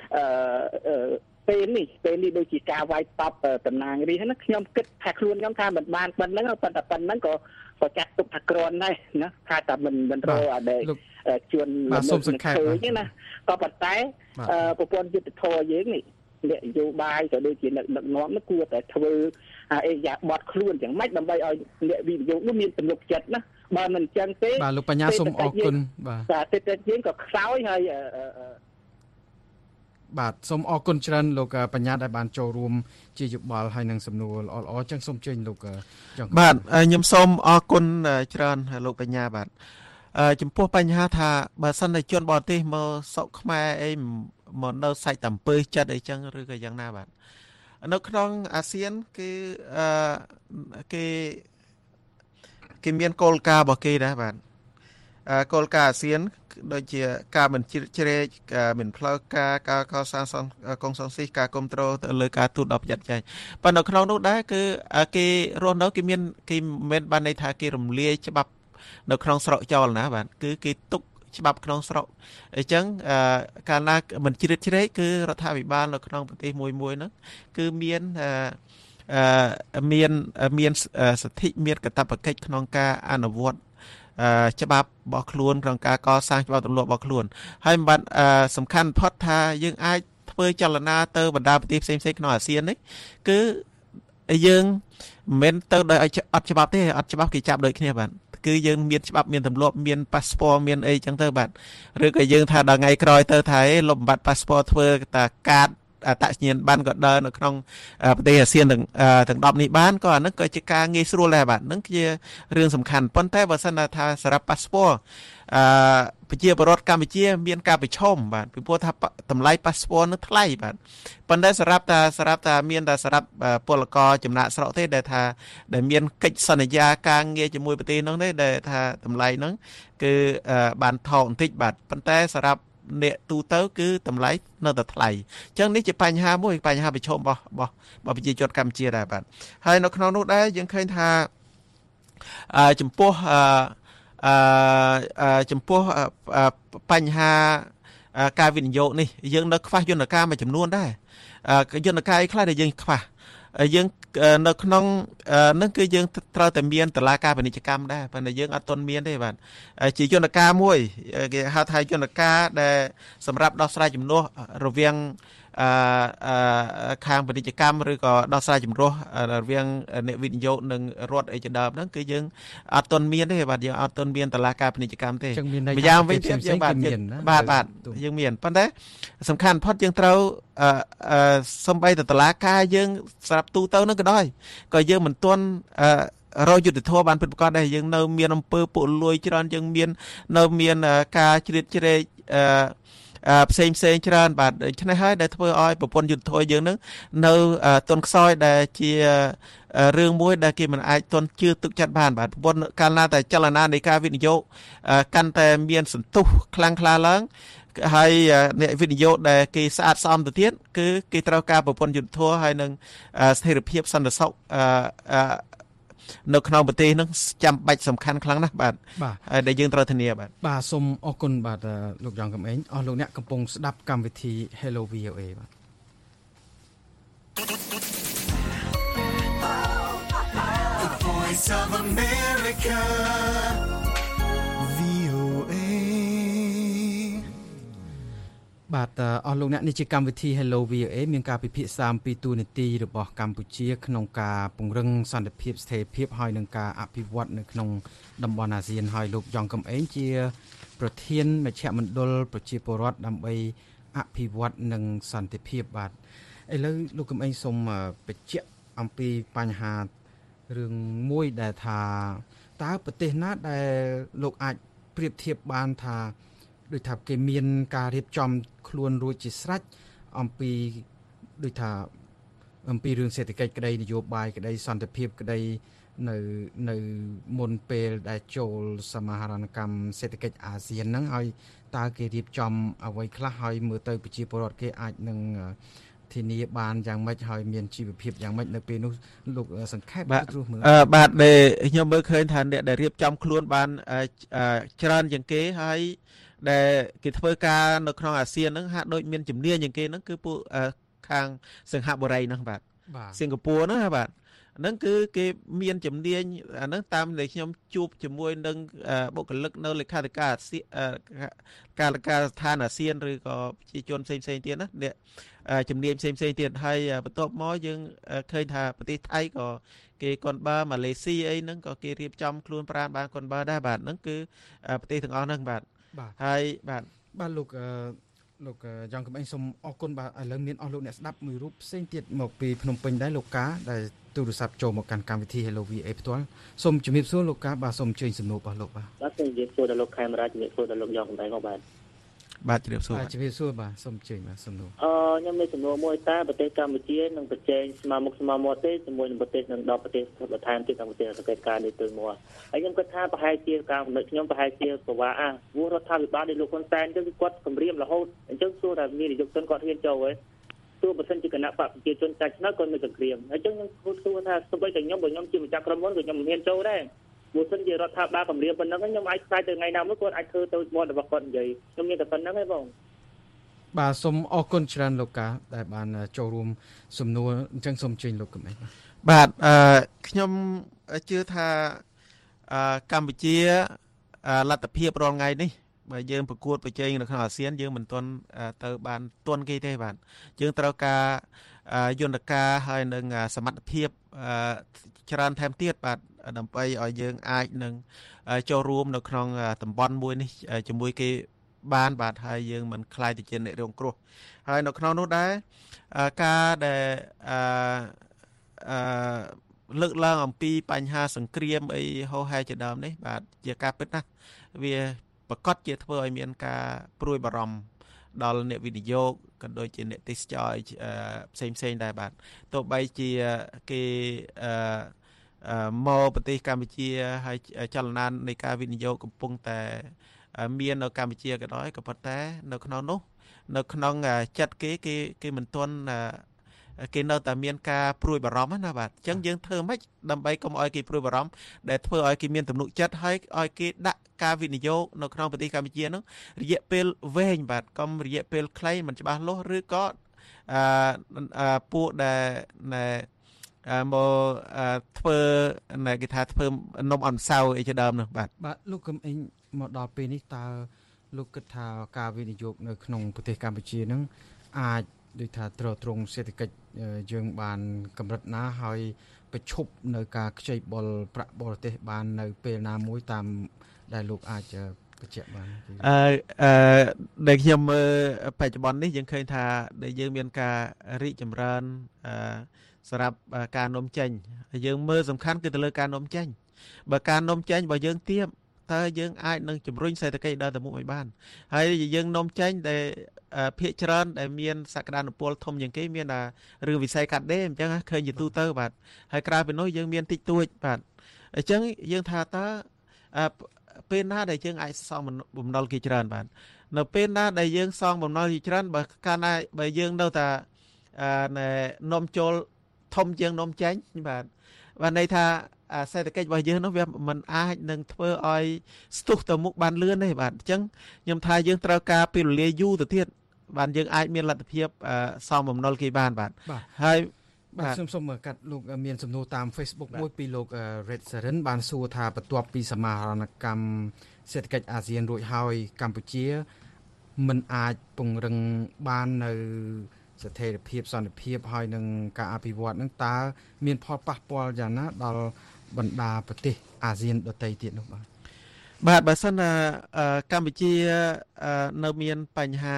Speaker 14: ពេលនេះដូចជាការវាយតប់តំណាងរាស្ត្រណាខ្ញុំគិតថាខ្លួនខ្ញុំថាមិនបានប៉ុណ្្នឹងប៉ុន្តែប៉ុណ្្នឹងក៏ចាត់ទុកថាក្រាន់ដែរណាថាតែមិនរកអដែកជួន
Speaker 11: សូមសង្ខេប
Speaker 14: ណាក៏ប៉ុន្តែប្រព័ន្ធយុត្តិធម៌យើងនេះអ្នកនយោបាយក៏ដូចជាអ្នកដឹកនាំនោះគួរតែធ្វើអេយ៉ាបត់ខ្លួនយ៉ាងម៉េចដើម្បីឲ្យអ្នកវិនិយោគនោះមានទំនុកចិត្តណាបើមិនអញ្ចឹងទេ
Speaker 11: បាទលោកបញ្ញាសូមអរគុណ
Speaker 14: បាទតែយើងក៏ខ្សោយហើយ
Speaker 11: បាទសូមអរគុណច្រើនលោកបញ្ញាដែលបានចូលរួមជាយោបល់ហើយនឹងសំណួរល្អៗចឹងសូមជើញលោក
Speaker 12: បាទខ្ញុំសូមអរគុណច្រើនលោកបញ្ញាបាទចំពោះបញ្ហាថាបើសិនតែជនបរទេសមកស្រុកខ្មែរអីមកនៅសាច់តាមពើចិត្តអីចឹងឬក៏យ៉ាងណាបាទនៅក្នុងអាស៊ានគឺគេមានគោលការណ៍របស់គេដែរបាទគោលការណ៍អាស៊ានដូចជាការមិនជ្រៀតជ្រែកមិនផ្លូវការកសាងកុងសង្ស៊ីការគ្រប់គ្រងទៅលើការទូតដល់ប្រយ័ត្នចែងប៉ុន្តែនៅក្នុងនោះដែរគឺគេរស់នៅគេមិនបានន័យថាគេរំលាយច្បាប់នៅក្នុងស្រុកចោលណាបាទគឺគេទុកច្បាប់ក្នុងស្រុកអញ្ចឹងកាលណាមិនជ្រៀតជ្រែកគឺរដ្ឋាភិបាលនៅក្នុងប្រទេសមួយហ្នឹងគឺមានសិទ្ធិមានកាតព្វកិច្ចក្នុងការអនុវត្តច្បាប់របស់ខ្លួនក្នុងការកសាងច្បាប់ទម្លាប់របស់ខ្លួនហើយមិនបានសំខាន់ផុតថាយើងអាចធ្វើចលនាទៅបណ្ដាប្រទេសផ្សេងៗក្នុងអាស៊ាននេះគឺយើងមិនមែនទៅដោយអត់ច្បាប់ទេអត់ច្បាប់គេចាប់ដូចគ្នាបាទគឺយើងមានច្បាប់មានទម្លាប់មានប៉ាសពតមានអីចឹងទៅបាទឬក៏យើងថាដល់ថ្ងៃក្រោយទៅថាលុបបំបត្តិប៉ាសពតធ្វើតែកាតអត្តសញ្ញាណប័ណ្ណក៏ដើរនៅក្នុងប្រទេសអាស៊ានទាំង10នេះបានក៏អានឹងក៏ជាការងាយស្រួលដែរបាទនឹងជារឿងសំខាន់ប៉ុន្តែបើសិនថាសម្រាប់ប៉ាសពតប្រជាពលរដ្ឋកម្ពុជាមានការប្រឈមបាទពីព្រោះថាតម្លៃប៉ាសពតនឹងថ្លៃបាទប៉ុន្តែសម្រាប់តែមានតែសម្រាប់ពលករចំណាក់ស្រុកទេដែលមានកិច្ចសន្យាការងារជាមួយប្រទេសនោះទេដែលថាតម្លៃហ្នឹងគឺបានថោកបន្តិចបាទប៉ុន្តែសម្រាប់អ្នកទូទៅគឺតម្លៃនៅតែថ្លៃអញ្ចឹងនេះជាបញ្ហាមួយបញ្ហាប្រឈមរបស់ប្រជាជនកម្ពុជាដែរបាទហើយនៅក្នុងនោះដែរយើងឃើញថាចំពោះបញ្ហាការវិនិយោគនេះយើងនៅខ្វះយន្តការមួយចំនួនដែរយន្តការអីខ្លះដែលយើងខ្វះយើងនៅក្នុងនឹងគឺយើងត្រូវតែមានតឡាការពាណិជ្ជកម្មដែរប៉ុន្តែយើងអត់ទាន់មានទេបាទជាយន្តការមួយគេហៅថាយន្តការដែលសម្រាប់ដោះស្រាយជំនួសរវាងខាងពាណិជ្ជកម្មឬក៏ដោះស្រាយជំនួសរវាងអ្នកវិនិយោគនិងរដ្ឋអីជាដើមហ្នឹងគឺយើងអត់ទាន់មានទេបាទយើងអត់ទាន់មានតឡាការពាណិជ្ជកម្មទេម្យ៉ាងវិញទៀតយើងបាទយើងមានប៉ុន្តែសំខាន់បំផុតយើងត្រូវសំបីតឡាការយើងស្រាប់ទូទៅហ្នឹងក៏ដោយក៏យើងមិនទាន់រយុទ្ធធម៌បានពិតប្រាកដដែរយើងនៅមានអំពើពុករលួយច្រើនយើងមានការជ្រៀតជ្រែកផ្សេងច្រើនបាទដូច្នេះហើយដែលធ្វើឲ្យប្រព័ន្ធយុទ្ធធម៌យើងនឹងនៅទន់ខ្សោយដែលជារឿងមួយដែលគេមិនអាចទន់ជឿទុកចិត្តបានបាទប្រព័ន្ធកាលណាតែចលនានៃការវិនិយោគកាន់តែមានសន្ទុះខ្លាំងក្លាឡើងហើយអ្នកវិនិយោគដែលគេស្អាតស្អំទៅទៀតគឺគេត្រូវការប្រព័ន្ធយុទ្ធធម៌ហើយនឹងស្ថិរភាពសន្តិសុខនៅក្នុងប្រទេសហ្នឹងចាំបាច់សំខាន់ខ្លាំងណាស់បាទហើយដែលយើងត្រូវធានាបាទ
Speaker 11: សូមអរគុណបាទលោកយ៉ងកំឯងអស់លោកអ្នកកំពុងស្ដាប់កម្មវិធី Hello VOA បាទ
Speaker 2: The Voice of America VOA
Speaker 11: បាទអស់លោកអ្នកនេះជាកម្មវិធី Hello VOA មានការពិភាក្សាអំពីទូនាទីរបស់កម្ពុជាក្នុងការពង្រឹងសន្តិភាពស្ថិរភាពហើយនឹងការអភិវឌ្ឍនៅក្នុងតំបន់អាស៊ានហើយលោកយ៉ងកំឯងជាប្រធានមជ្ឈមណ្ឌលប្រជាពលរដ្ឋដើម្បីអភិវឌ្ឍនិងសន្តិភាពបាទឥឡូវលោកកំឯងសូមបញ្ជាក់អំពីបញ្ហារឿងមួយដែលថាតើប្រទេសណាដែលលោកអាចប្រៀបធៀបបានថាដូចថាគេមានការរៀបចំខ្លួនរួចជាស្រេចអំពីដូចថាអំពីរឿងសេដ្ឋកិច្ចក្តីនយោបាយក្តីសន្តិភាពក្តីនៅមុនពេលដែលចូលសមាហរណកម្មសេដ្ឋកិច្ចអាស៊ានហ្នឹងហើយតើគេរៀបចំអ្វីខ្លះហើយមើលទៅប្រជាពលរដ្ឋគេអាចនឹងធានាបានយ៉ាងម៉េចហើយមានជីវភាពយ៉ាងម៉េចនៅពេលនោះលោកសង្ខេបទស្សន៍មើល
Speaker 12: បាទដែលខ្ញុំមើលឃើញថាអ្នកដែលរៀបចំខ្លួនបានច្រើនជាងគេហើយដែលគេធ្វើការនៅក្នុងអាស៊ានហ្នឹងហាក់ដូចមានជំនាញជាងគេហ្នឹងគឺពួកខាងសិង្ហបុរីហ្នឹងបាទសិង្ហបុរីហ្នឹងបាទហ្នឹងគឺគេមានជំនាញអាហ្នឹងតាមដែលខ្ញុំជួបជាមួយនឹងបុគ្គលិកនៅលេខាធិការកាលកាស្ថានអាស៊ានឬក៏ប្រជាជនផ្សេងទៀតណាអ្នកជំនាញផ្សេងទៀតហើយបន្ទាប់មកយើងឃើញថាប្រទេសថៃក៏គេកុនបើម៉ាឡេស៊ីអីហ្នឹងក៏គេរៀបចំខ្លួនប្រាណបានកុនបើដែរបាទហ្នឹងគឺប្រទេសទាំងអស់ហ្នឹងបាទហើយ
Speaker 11: បាទលោកយ៉ងកំឯងសូមអរគុណបាទឥឡូវមានអស់លោកអ្នកស្ដាប់មួយរូបផ្សេងទៀតមកពីភ្នំពេញដែរលោកកាដែលទូរស័ព្ទចូលមកកាន់កម្មវិធី Hello VA ផ្ទាល់សូមជំរាបសួរលោកកាបាទសូមអញ្ជើញសំណួររបស់លោក
Speaker 15: បាទសូមជំរាបសួរដល់លោកខេមរាជជំរាបសួរដល់លោកយ៉ងកំឯងផងបាទ
Speaker 12: ជំរាបសួរ
Speaker 11: ជំរាបសួរបាទសូមអញ្ជើញបាទសំណួរ
Speaker 15: ខ្ញុំមានសំណួរមួយតើប្រទេសកម្ពុជានឹងប្រជែងស្មើមុខស្មើមាត់ទេជាមួយនឹងប្រទេសនឹង10ប្រទេសបន្ថែមទៀតក្នុងប្រទេសសកលការនេះទៅមកហើយខ្ញុំគិតថាប្រហែលជាការកំណត់ខ្ញុំប្រហែលជាប្រវាព្រោះរដ្ឋាភិបាលនៃលោកហ៊ុនសែនទៅគាត់គម្រាមរហូតអញ្ចឹងសួរថាមាននាយកជនគាត់ហ៊ានចូលហ៎ទោះបើសិនជាគណៈបកប្រជាជនតែឆ្នោតគាត់នៅសង្គ្រាមអញ្ចឹងខ្ញុំសួរថាសូម្បីតែខ្ញុំបើខ្ញុំជាម្ចាស់ក្រុមហ៊ុនក៏ខ្ញុំមិនហ៊ានចូលដែរបើសិនជារដ្ឋាភិបាលគម្រាមប៉ុណ្ណឹងខ្ញុំអាចខ្លាចទៅថ្ងៃណាមួយគាត់អាចធ្វើទៅមាត់របស់គាត់និយាយខ្ញុំមានតែប៉ុណ្្នឹងឯងបង
Speaker 11: បាទសូមអរគុណច្រើនលោកកាដែលបានចូលរួមសំណួរអញ្ចឹងសូមជើញលោកកំឯង
Speaker 12: បាទខ្ញុំជឿថាកម្ពុជាលទ្ធភាពរាល់ថ្ងៃនេះបើយើងប្រកួតប្រជែងនៅក្នុងអាស៊ានយើងមិនទាន់ទៅបានទាន់គេទេបាទយើងត្រូវការយន្តការហើយនឹងសមត្ថភាពច្រើនថែមទៀតបាទដើម្បីឲ្យយើងអាចនឹងចូលរួមនៅក្នុងតំបន់មួយនេះជាមួយគេបានបាទហើយយើងមិនខ្លាយទៅជាអ្នករងគ្រោះហើយនៅក្នុងនោះដែរការដែលលើកឡើងអំពីបញ្ហាសង្គ្រាមអីហោហែជាដើមនេះបាទជាការពិតណាស់វាប្រកាសជាធ្វើឲ្យមានការព្រួយបារម្ភដល់អ្នកវិនិយោគក៏ដូចជាអ្នកទេសចរផ្សេងដែរបាទទោះបីជាគេមកប្រទេសកម្ពុជាហើយចលនានៃការវិនិយោគកំពុងតែមាននៅកម្ពុជាក៏ដោយក៏ប៉ុន្តែនៅក្នុងនោះនៅក្នុងចិត្តគេមិនទាន់គេនៅតែមានការព្រួយបារម្ភណាបាទអញ្ចឹងយើងធ្វើម៉េចដើម្បីកុំឲ្យគេព្រួយបារម្ភដែលធ្វើឲ្យគេមានទំនុកចិត្តហើយឲ្យគេដាក់ការវិនិយោគនៅក្នុងប្រទេសកម្ពុជានោះរយៈពេលវែងបាទកុំរយៈពេលខ្លីមិនច្បាស់លាស់ឬក៏ពួកដែលមកធ្វើគេថាធ្វើនំអន្សៅអីជាដើមនោះបាទ
Speaker 11: លោកកំឯងមកដល់ពេលនេះតើលោកគិតថាការវិនិយោគនៅក្នុងប្រទេសកម្ពុជានឹងអាចដូចថាទ្រទ្រង់សេដ្ឋកិច្ចយើងបានកម្រិតណាហើយប្រឈប់នៅការខ្ចីបុលប្រាក់បរទេសបាននៅពេលណាមួយតាមដែលលោកអាចបញ្ជាក់បាន
Speaker 12: ដែលខ្ញុំមើលបច្ចុប្បន្ននេះយើងឃើញថាដែលយើងមានការរីកចម្រើនសម្រាប់ការនាំចេញយើងមើលសំខាន់គឺទៅលើការនាំចេញបើការនាំចេញរបស់យើងតើយើងអាចនឹងជំរុញសេដ្ឋកិច្ចដល់ទៅមុខឲ្យបានហើយយើងនាំចេញដែលភាគច្រើនដែលមានសក្តានុពលធំជាងគេមានតែរឿងវិស័យកាត់ដេរអញ្ចឹងឃើញជាទូទៅបាទហើយក្រៅពីនោះយើងមានតិចតួចបាទអញ្ចឹងយើងថាតើពេលណាដែលយើងអាចសងបំណុលគេច្រើនបាទនៅពេលណាដែលយើងសងបំណុលគេច្រើនបើយើងនៅតែនាំចូលធំជាងនាំចេញបាទន័យថាសេដ្ឋកិច្ចរបស់យើងនោះវាមិនអាចនឹងធ្វើឲ្យស្ទុះទៅមុខបានលឿនទេបាទអញ្ចឹងខ្ញុំថាយើងត្រូវការពេលវេលាយូរទៅទៀតបានយើងអាចមានលទ្ធភាពសងបំណុលគេបានបាទហើយ
Speaker 11: បាទខ្ញុំសូមកាត់លោកមានសំណួរតាម Facebook មួយពីលោក Red Seren បានសួរថាបន្ទាប់ពីសមាហរណកម្មសេដ្ឋកិច្ចអាស៊ានរួចហើយកម្ពុជាមិនអាចពង្រឹងបាននៅស្ថិរភាពសន្តិភាពហើយនឹងការអភិវឌ្ឍនឹងតើមានផលប៉ះពាល់យ៉ាងណាដល់បណ្ដាប្រទេសអាស៊ានដទៃទៀតនោះបាទ
Speaker 12: បើសិនកម្ពុជានៅមានបញ្ហា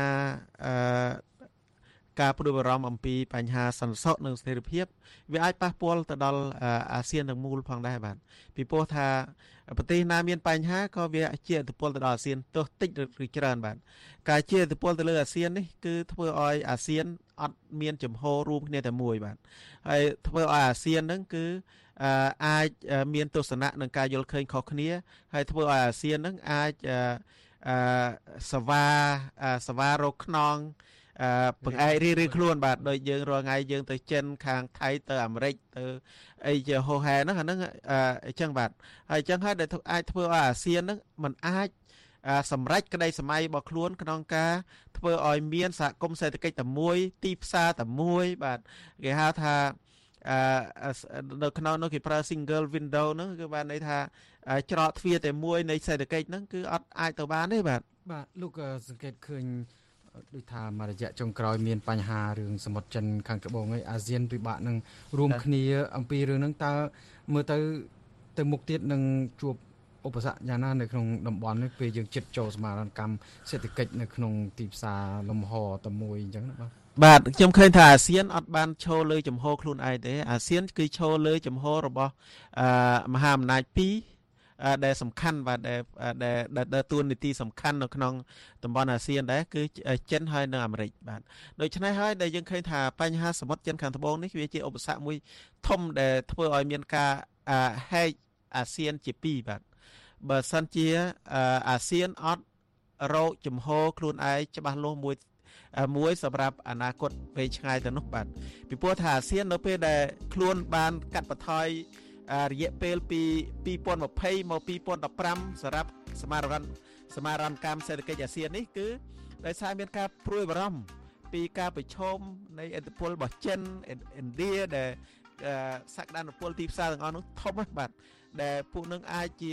Speaker 12: ការព្រួយបារម្ភអំពីបញ្ហាសន្តិសុខនិងស្ថិរភាពវាអាចប៉ះពាល់ទៅដល់អាស៊ានទាំងមូលផងដែរបាទពីព្រោះថាប្រទេសណាមានបញ្ហាក៏វាជាឥទ្ធិពលទៅដល់អាស៊ានទោះតិចឬច្រើនបាទការជាឥទ្ធិពលទៅលើអាស៊ាននេះគឺធ្វើឲ្យអាស៊ានអត់មានចំហរួមគ្នាតែមួយបាទហើយធ្វើឲ្យអាស៊ានហ្នឹងគឺអាចមានទស្សនៈនឹងការយល់ឃើញខុសគ្នាហើយធ្វើឲ្យអាស៊ានហ្នឹងអាចសវ៉ារកខ្នងបង្អែករៀងខ្លួនបាទដោយយើងរាល់ថ្ងៃយើងទៅចិនខាងថៃទៅអាមេរិកទៅអីជាហូហែហ្នឹងអាហ្នឹងអញ្ចឹងបាទហើយអញ្ចឹងហើយដែលអាចធ្វើឲ្យអាស៊ានហ្នឹងมันអាចសម្រេចក្តីសម័យរបស់ខ្លួនក្នុងការធ្វើឲ្យមានសហគមន៍សេដ្ឋកិច្ចតែមួយទីផ្សារតែមួយបាទគេហៅថានៅក្នុងនោះគេប្រើ single window ហ្នឹងគឺបានន័យថាច្រកទ្វារតែមួយនៃសេដ្ឋកិច្ចហ្នឹងគឺអត់អាចទៅបានទេបាទ
Speaker 11: លោកសង្កេតឃើញដូចថាមករយៈចុងក្រោយមានបញ្ហារឿងសមុទ្រចិនខាងត្បូងហើយអាស៊ានពិបាកនឹងរួមគ្នាអំពីរឿងហ្នឹងតើមើលទៅមុខទៀតនឹងជួបឧបសគ្គយ៉ាងណានៅក្នុងតំបន់នេះពេលយើងជិតចូលសមាហរណកម្មសេដ្ឋកិច្ចនៅក្នុងទីផ្សារលំហតែមួយអញ្ចឹងណា
Speaker 12: បាទខ្ញុំឃើញថាអាស៊ានអត់បានឈរលើចំហខ្លួនឯងទេអាស៊ានគឺឈរលើចំហរបស់មហាអំណាចពីរដែលសំខាន់បាទដែលតួនាទីសំខាន់នៅក្នុងតំបន់អាស៊ានដែរគឺចិនហើយនិងអាមេរិកបាទដូច្នេះហើយដែលយើងឃើញថាបញ្ហាសមុទ្រចិនខាងត្បូងនេះវាជាឧបសគ្គមួយធំដែលធ្វើឲ្យមានការហែកអាស៊ានជាពីរបាទបើសិនជាអាស៊ានអត់រកចំហខ្លួនឯងច្បាស់លាស់មួយសម្រាប់អនាគតវែងឆ្ងាយទៅនោះបាទពីព្រោះថាអាស៊ាននៅពេលដែលខ្លួនបានកាត់បន្ថយរយៈពេលពី2020មក2015សម្រាប់សមាហរណកម្មសេដ្ឋកិច្ចអាស៊ាននេះគឺដោយសារមានការព្រួយបារម្ភពីការប្រឈមនៃឥទ្ធិពលរបស់ចិនឥណ្ឌាដែលសក្តានុពលទីផ្សារទាំងអស់នោះធំណាស់បាទដែលពួកនឹងអាចជា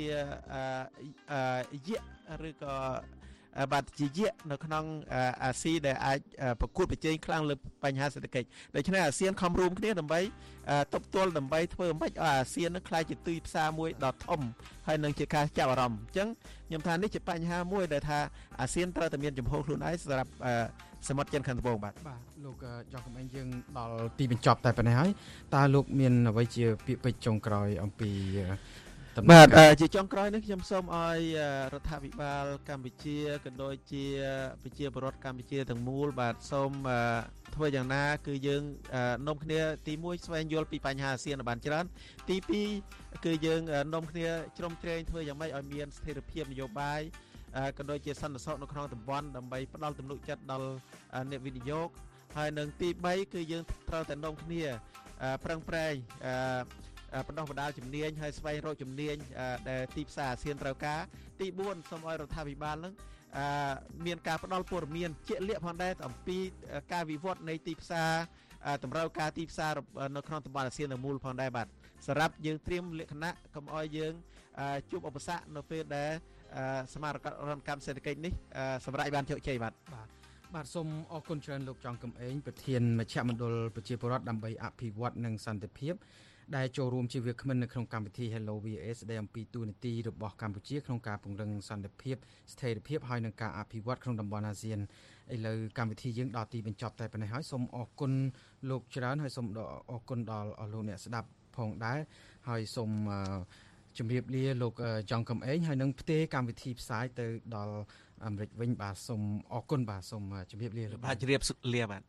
Speaker 12: យៈឬក៏បាទជាយៈនៅក្នុងអាស៊ីដែលអាចប្រកួតប្រជែងខ្លាំងលើបញ្ហាសេដ្ឋកិច្ចដូច្នេះអាស៊ានខំរួមគ្នាដើម្បីទប់ទល់ដើម្បីធ្វើឲ្យអាស៊ាននឹងក្លាយជាទីផ្សារមួយដ៏ធំហើយនឹងជាការចាប់អារម្មណ៍អញ្ចឹងខ្ញុំថានេះជាបញ្ហាមួយដែលថាអាស៊ានត្រូវតែមានចំហខ្លួនឯងសម្រាប់សមុទ្រចិនខាងត្បូងបាទ
Speaker 11: លោកចង់commentយើងដល់ទីបញ្ចប់តែប៉ុណ្ណេះហើយតើលោកមានអ្វីជាពាក្យពេចន៍ចុងក្រោយអំពី
Speaker 12: បាទជាចុងក្រោយនេះខ្ញុំសូមឲ្យរដ្ឋាភិបាលកម្ពុជាក៏ដូចជាប្រជាពលរដ្ឋកម្ពុជាទាំងមូលបាទសូមធ្វើយ៉ាងណាគឺយើងនាំគ្នាទី1ស្វែងយល់ពីបញ្ហាអាស៊ានបានច្រើនទី2គឺយើងនាំគ្នាជ្រោមជ្រែងធ្វើយ៉ាងម៉េចឲ្យមានស្ថិរភាពនយោបាយក៏ដូចជាសន្តិសុខនៅក្នុងតំបន់ដើម្បីផ្ដល់ទំនុកចិត្តដល់អ្នកវិនិយោគហើយនឹងទី3គឺយើងត្រូវតែនាំគ្នាប្រឹងប្រែងបណ្ដុះបណ្ដាលជំនាញហើយស្វែងរកជំនាញដែលទីផ្សារអាស៊ានត្រូវការទី4សូមឲ្យរដ្ឋាភិបាលនឹងមានការផ្ដល់ព័ត៌មានជាក់លាក់ផងដែរអំពីការវិវត្តនៃទីផ្សារតម្រូវការទីផ្សារនៅក្នុងតំបន់អាស៊ានទាំងមូលផងដែរបាទសម្រាប់យើងត្រៀមលក្ខណៈកុំឲ្យយើងជួបឧបសគ្គនៅពេលដែលសមាហរណកម្មសេដ្ឋកិច្ចនេះសម្រាប់បានជោគជ័យ
Speaker 11: បាទសូមអរគុណច្រើនលោកចង់កំឯងប្រធានមជ្ឈមណ្ឌលប្រជាពលរដ្ឋដើម្បីអភិវឌ្ឍនិងសន្តិភាពដែលចូលរួមជាវាគ្មិននៅក្នុងកម្មវិធី Hello VS ស្ដីអំពីទូនាទីរបស់កម្ពុជាក្នុងការពង្រឹងសន្តិភាពស្ថិរភាពហើយនឹងការអភិវឌ្ឍក្នុងតំបន់អាស៊ានឥឡូវកម្មវិធីយើងដល់ទីបញ្ចប់តែប៉ុណ្ណេះហើយសូមអរគុណលោកច្រើនហើយសូមអរគុណដល់លោកអ្នកស្ដាប់ផងដែរហើយសូមជំរាបលាលោកចောင်းកំឯងហើយនឹងផ្ទេរកម្មវិធីផ្សាយទៅដល់អាមេរិកវិញបាទសូមអរគុណបាទសូមជំរាបលាលោក
Speaker 12: បាទជំរាបលាបាទ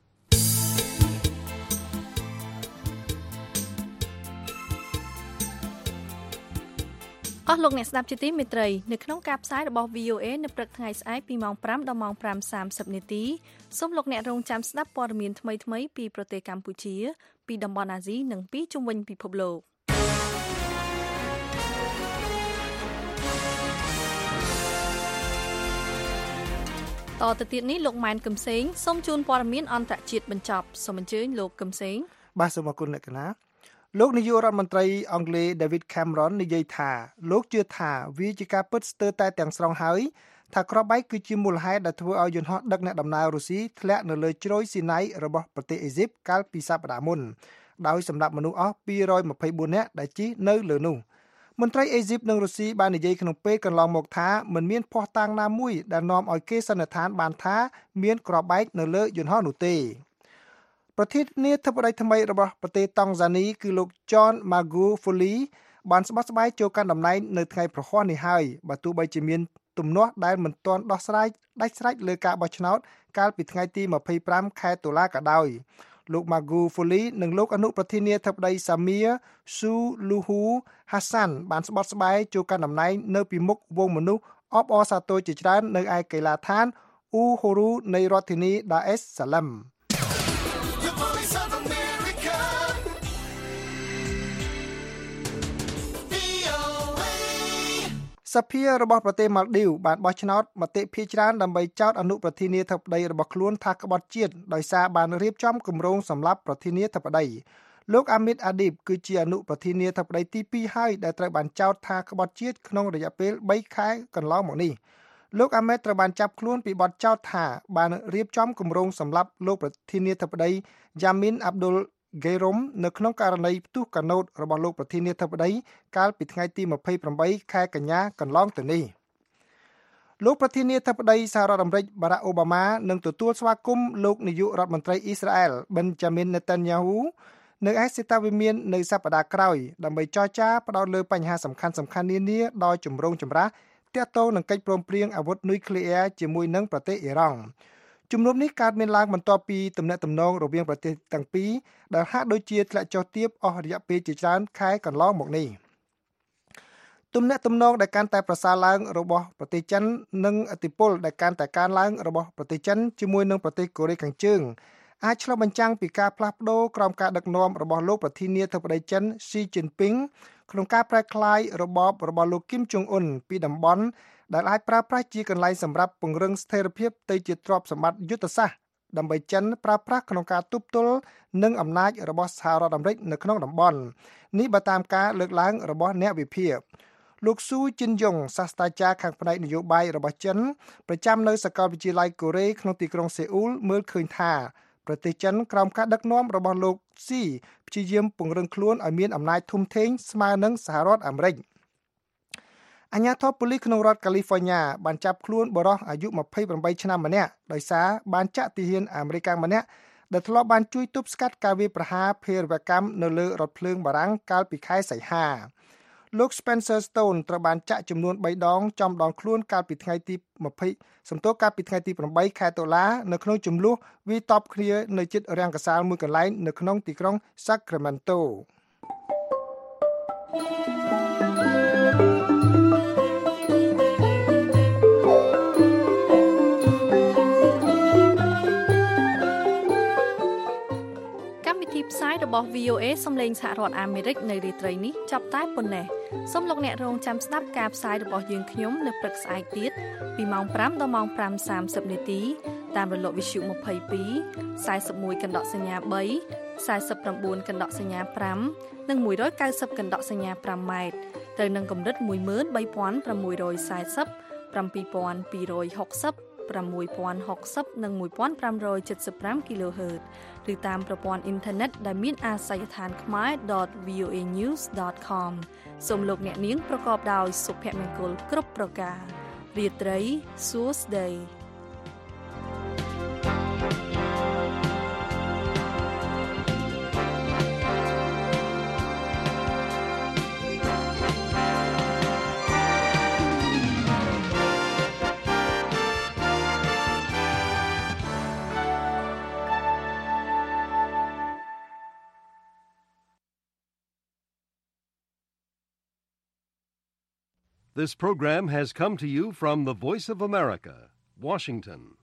Speaker 3: អស់លោកអ្នកស្ដាប់ជាទីមេត្រីនៅក្នុងការផ្សាយរបស់ VOA នៅព្រឹកថ្ងៃស្អែកពីម៉ោង 5 ដល់ម៉ោង 5:30 នាទីសូមលោកអ្នករងចាំស្ដាប់ព័ត៌មានថ្មីៗពីប្រទេសកម្ពុជាពីតំបន់អាស៊ីនិងពីជុំវិញពិភពលោកតទៅទៀតនេះលោកម៉ែនកឹមសេងសូមជូនព័ត៌មានអន្តរជាតិបញ្ចប់សូមអញ្ជើញលោកកឹមសេង
Speaker 4: បាទសូមអរគុណអ្នកកណាលោកនាយករដ្ឋមន្ត្រីអង់គ្លេស David Cameron និយាយថាលោកជឿថាវាជាការពិតស្ទើរតែទាំងស្រុងហើយថាគ្រាប់បែកគឺជាមូលហេតុដែលធ្វើឲ្យយន្តហោះដឹកអ្នកដំណើររុស្ស៊ីធ្លាក់នៅលើជ្រោយស៊ីណៃរបស់ប្រទេសអេស៊ីបកាលពីសប្តាហ៍មុនដោយសម្លាប់មនុស្សអស់224នាក់ដែលជិះនៅលើនោះមន្ត្រីអេស៊ីបនិងរុស្ស៊ីបាននិយាយក្នុងពេលកន្លងមកថាមិនមានភស្តុតាងណាមួយដែលនាំឲ្យគេសន្និដ្ឋានបានថាមានគ្រាប់បែកនៅលើយន្តហោះនោះទេប្រធានាធិបតីថ្មីរបស់ប្រទេសតង់ហ្សានីគឺលោក John Magufuli បានស្បោះស្បាយចូលកាន់តំណែងនៅថ្ងៃប្រហ័សនេះហើយបើទោះបីជាមានទំនាស់ដែលមិនទាន់ដោះស្រាយដាច់ស្រេចលើការបោះឆ្នោតកាលពីថ្ងៃទី25ខែតុលាក៏ដោយលោក Magufuli និងលោកអនុប្រធានាធិបតី Samir Suluhu Hassan បានស្បោះស្បាយចូលកាន់តំណែងនៅពីមុខវងមនុស្សអបអរសាទរជាច្រើននៅឯកីឡដ្ឋាន Uhuru នៃរដ្ឋធានី Dar es Salaamសភារបស់ប្រទេសម៉ាល់ឌីវបានបោះឆ្នោតមតិភាគច្រើនដើម្បីចោទអនុប្រធានាធិបតីរបស់ខ្លួនថាក្បត់ជាតិដោយសារបានរៀបចំគម្រោងសម្លាប់ប្រធានាធិបតីលោកអាមីតអាឌីបគឺជាអនុប្រធានាធិបតីទី2ហើយដែលត្រូវបានចោទថាក្បត់ជាតិក្នុងរយៈពេល3ខែកន្លងមកនេះលោកអាមេតត្រូវបានចាប់ខ្លួនពីបទចោទថាបានរៀបចំគម្រោងសម្លាប់លោកប្រធានាធិបតីយ៉ាមីនអាប់ឌុលហ្គេរុំនៅក្នុងករណីផ្ទុះកាណូតរបស់លោកប្រធានាធិបតីកាលពីថ្ងៃទី28ខែកញ្ញាកន្លងទៅនេះលោកប្រធានាធិបតីសហរដ្ឋអាមេរិកបារ៉ាក់អូបាម៉ានឹងទទួលស្វាគមន៍លោកនាយករដ្ឋមន្ត្រីអ៊ីស្រាអែលប៊ិនយ៉ាមីនណេតានយ៉ាហ៊ូនៅឯសេតាវិមាននៅសប្តាហ៍ក្រោយដើម្បីចរចាផ្ដោតលើបញ្ហាសំខាន់ៗនានាដោយជំរងចម្រាស់ទាក់ទងនឹងកិច្ចព្រមព្រៀងអាវុធនុយក្លេអ៊ែរជាមួយនឹងប្រទេសអ៊ីរ៉ង់ជំនុំនេះកើតមានឡើងបន្ទាប់ពីទំនាក់ទំនងរវាងប្រទេសទាំងពីរដែលហាក់ដូចជាធ្លាក់ចុះទាបអស់រយៈពេលជាច្រើនខែកន្លងមកនេះទំនាក់ទំនងដែលកាន់តែប្រសើរឡើងរបស់ប្រទេសចិននិងឥទ្ធិពលដែលកាន់តែកើនឡើងរបស់ប្រទេសចិនជាមួយនឹងប្រទេសកូរ៉េខាងជើងអាចឆ្លុះបញ្ចាំងពីការផ្លាស់ប្ដូរក្រោមការដឹកនាំរបស់លោកប្រធានាធិបតីចិនស៊ីជីនពីងក្នុងការប្រែក្លាយរបបរបស់លោកគីមចុងអ៊ុនពីតំបន់ដែលអាចប្រើប្រាស់ជាកន្លែងសម្រាប់ពង្រឹងស្ថិរភាពទៅជាទ្រព្យសម្បត្តិយុទ្ធសាស្ត្រដើម្បីចិនប្រើប្រាស់ក្នុងការទប់ទល់នឹងអំណាចរបស់សហរដ្ឋអាមេរិកនៅក្នុងតំបន់នេះបើតាមការលើកឡើងរបស់អ្នកវិភាគលោកស៊ូជីនយ៉ុងសាស្ត្រាចារ្យខាងផ្នែកនយោបាយរបស់ចិនប្រចាំនៅសាកលវិទ្យាល័យកូរ៉េក្នុងទីក្រុងសេអ៊ូលមើលឃើញថាប្រទេសចិនក្រោមការដឹកនាំរបស់លោកស៊ីព្យាយាមពង្រឹងខ្លួនឲ្យមានអំណាចធំធេងស្មើនឹងសហរដ្ឋអាមេរិកអាជ្ញាធរប៉ូលីសក្នុងរដ្ឋកាលីហ្វ័រញ៉ាបានចាប់ខ្លួនបុរសអាយុ28ឆ្នាំម្នាក់ដោយសារបានចាក់ទាហានអាមេរិកម្នាក់ដែលធ្លាប់បានជួយទប់ស្កាត់ការវាយប្រហារភេរវកម្មនៅលើរថភ្លើងបារាំងកាលពីខែសីហាលោក Spencer Stone ត្រូវបានចាក់ចំនួន3ដងចំដងខ្លួនកាលពីថ្ងៃទី8ខែតុលានៅក្នុងចំនួនវាយតប់គ្នានៅជិតរាំងកាសាលមួយកន្លែងនៅក្នុងទីក្រុង Sacramento
Speaker 3: ផ្សាយរបស់ VOA សំឡេងសហរដ្ឋអាមេរិកនៅរាត្រីនេះចាប់តែប៉ុណ្ណេះសូមលោកអ្នករងចាំស្ដាប់ការផ្សាយរបស់យើងខ្ញុំនៅព្រឹកស្អែកទៀតពីម៉ោង 5 ដល់ម៉ោង 5:30 នាទីតាមរលកវិទ្យុ22 41កណ្ដកសញ្ញា3 49កណ្ដកសញ្ញា5និង190កណ្ដកសញ្ញា5ម៉ែត្រទៅនឹងកម្រិត 13640 7260 6060 និង 1575 kHz ឬតាមប្រព័ន្ធអ៊ីនធឺណិតដែលមានអាសយដ្ឋាន khmer.voanews.com សូមលោកអ្នកនាងប្រកបដោយសុភមង្គលគ្រប់ប្រការរាត្រីសួស្តី
Speaker 1: This program has come to you from the Voice of America, Washington.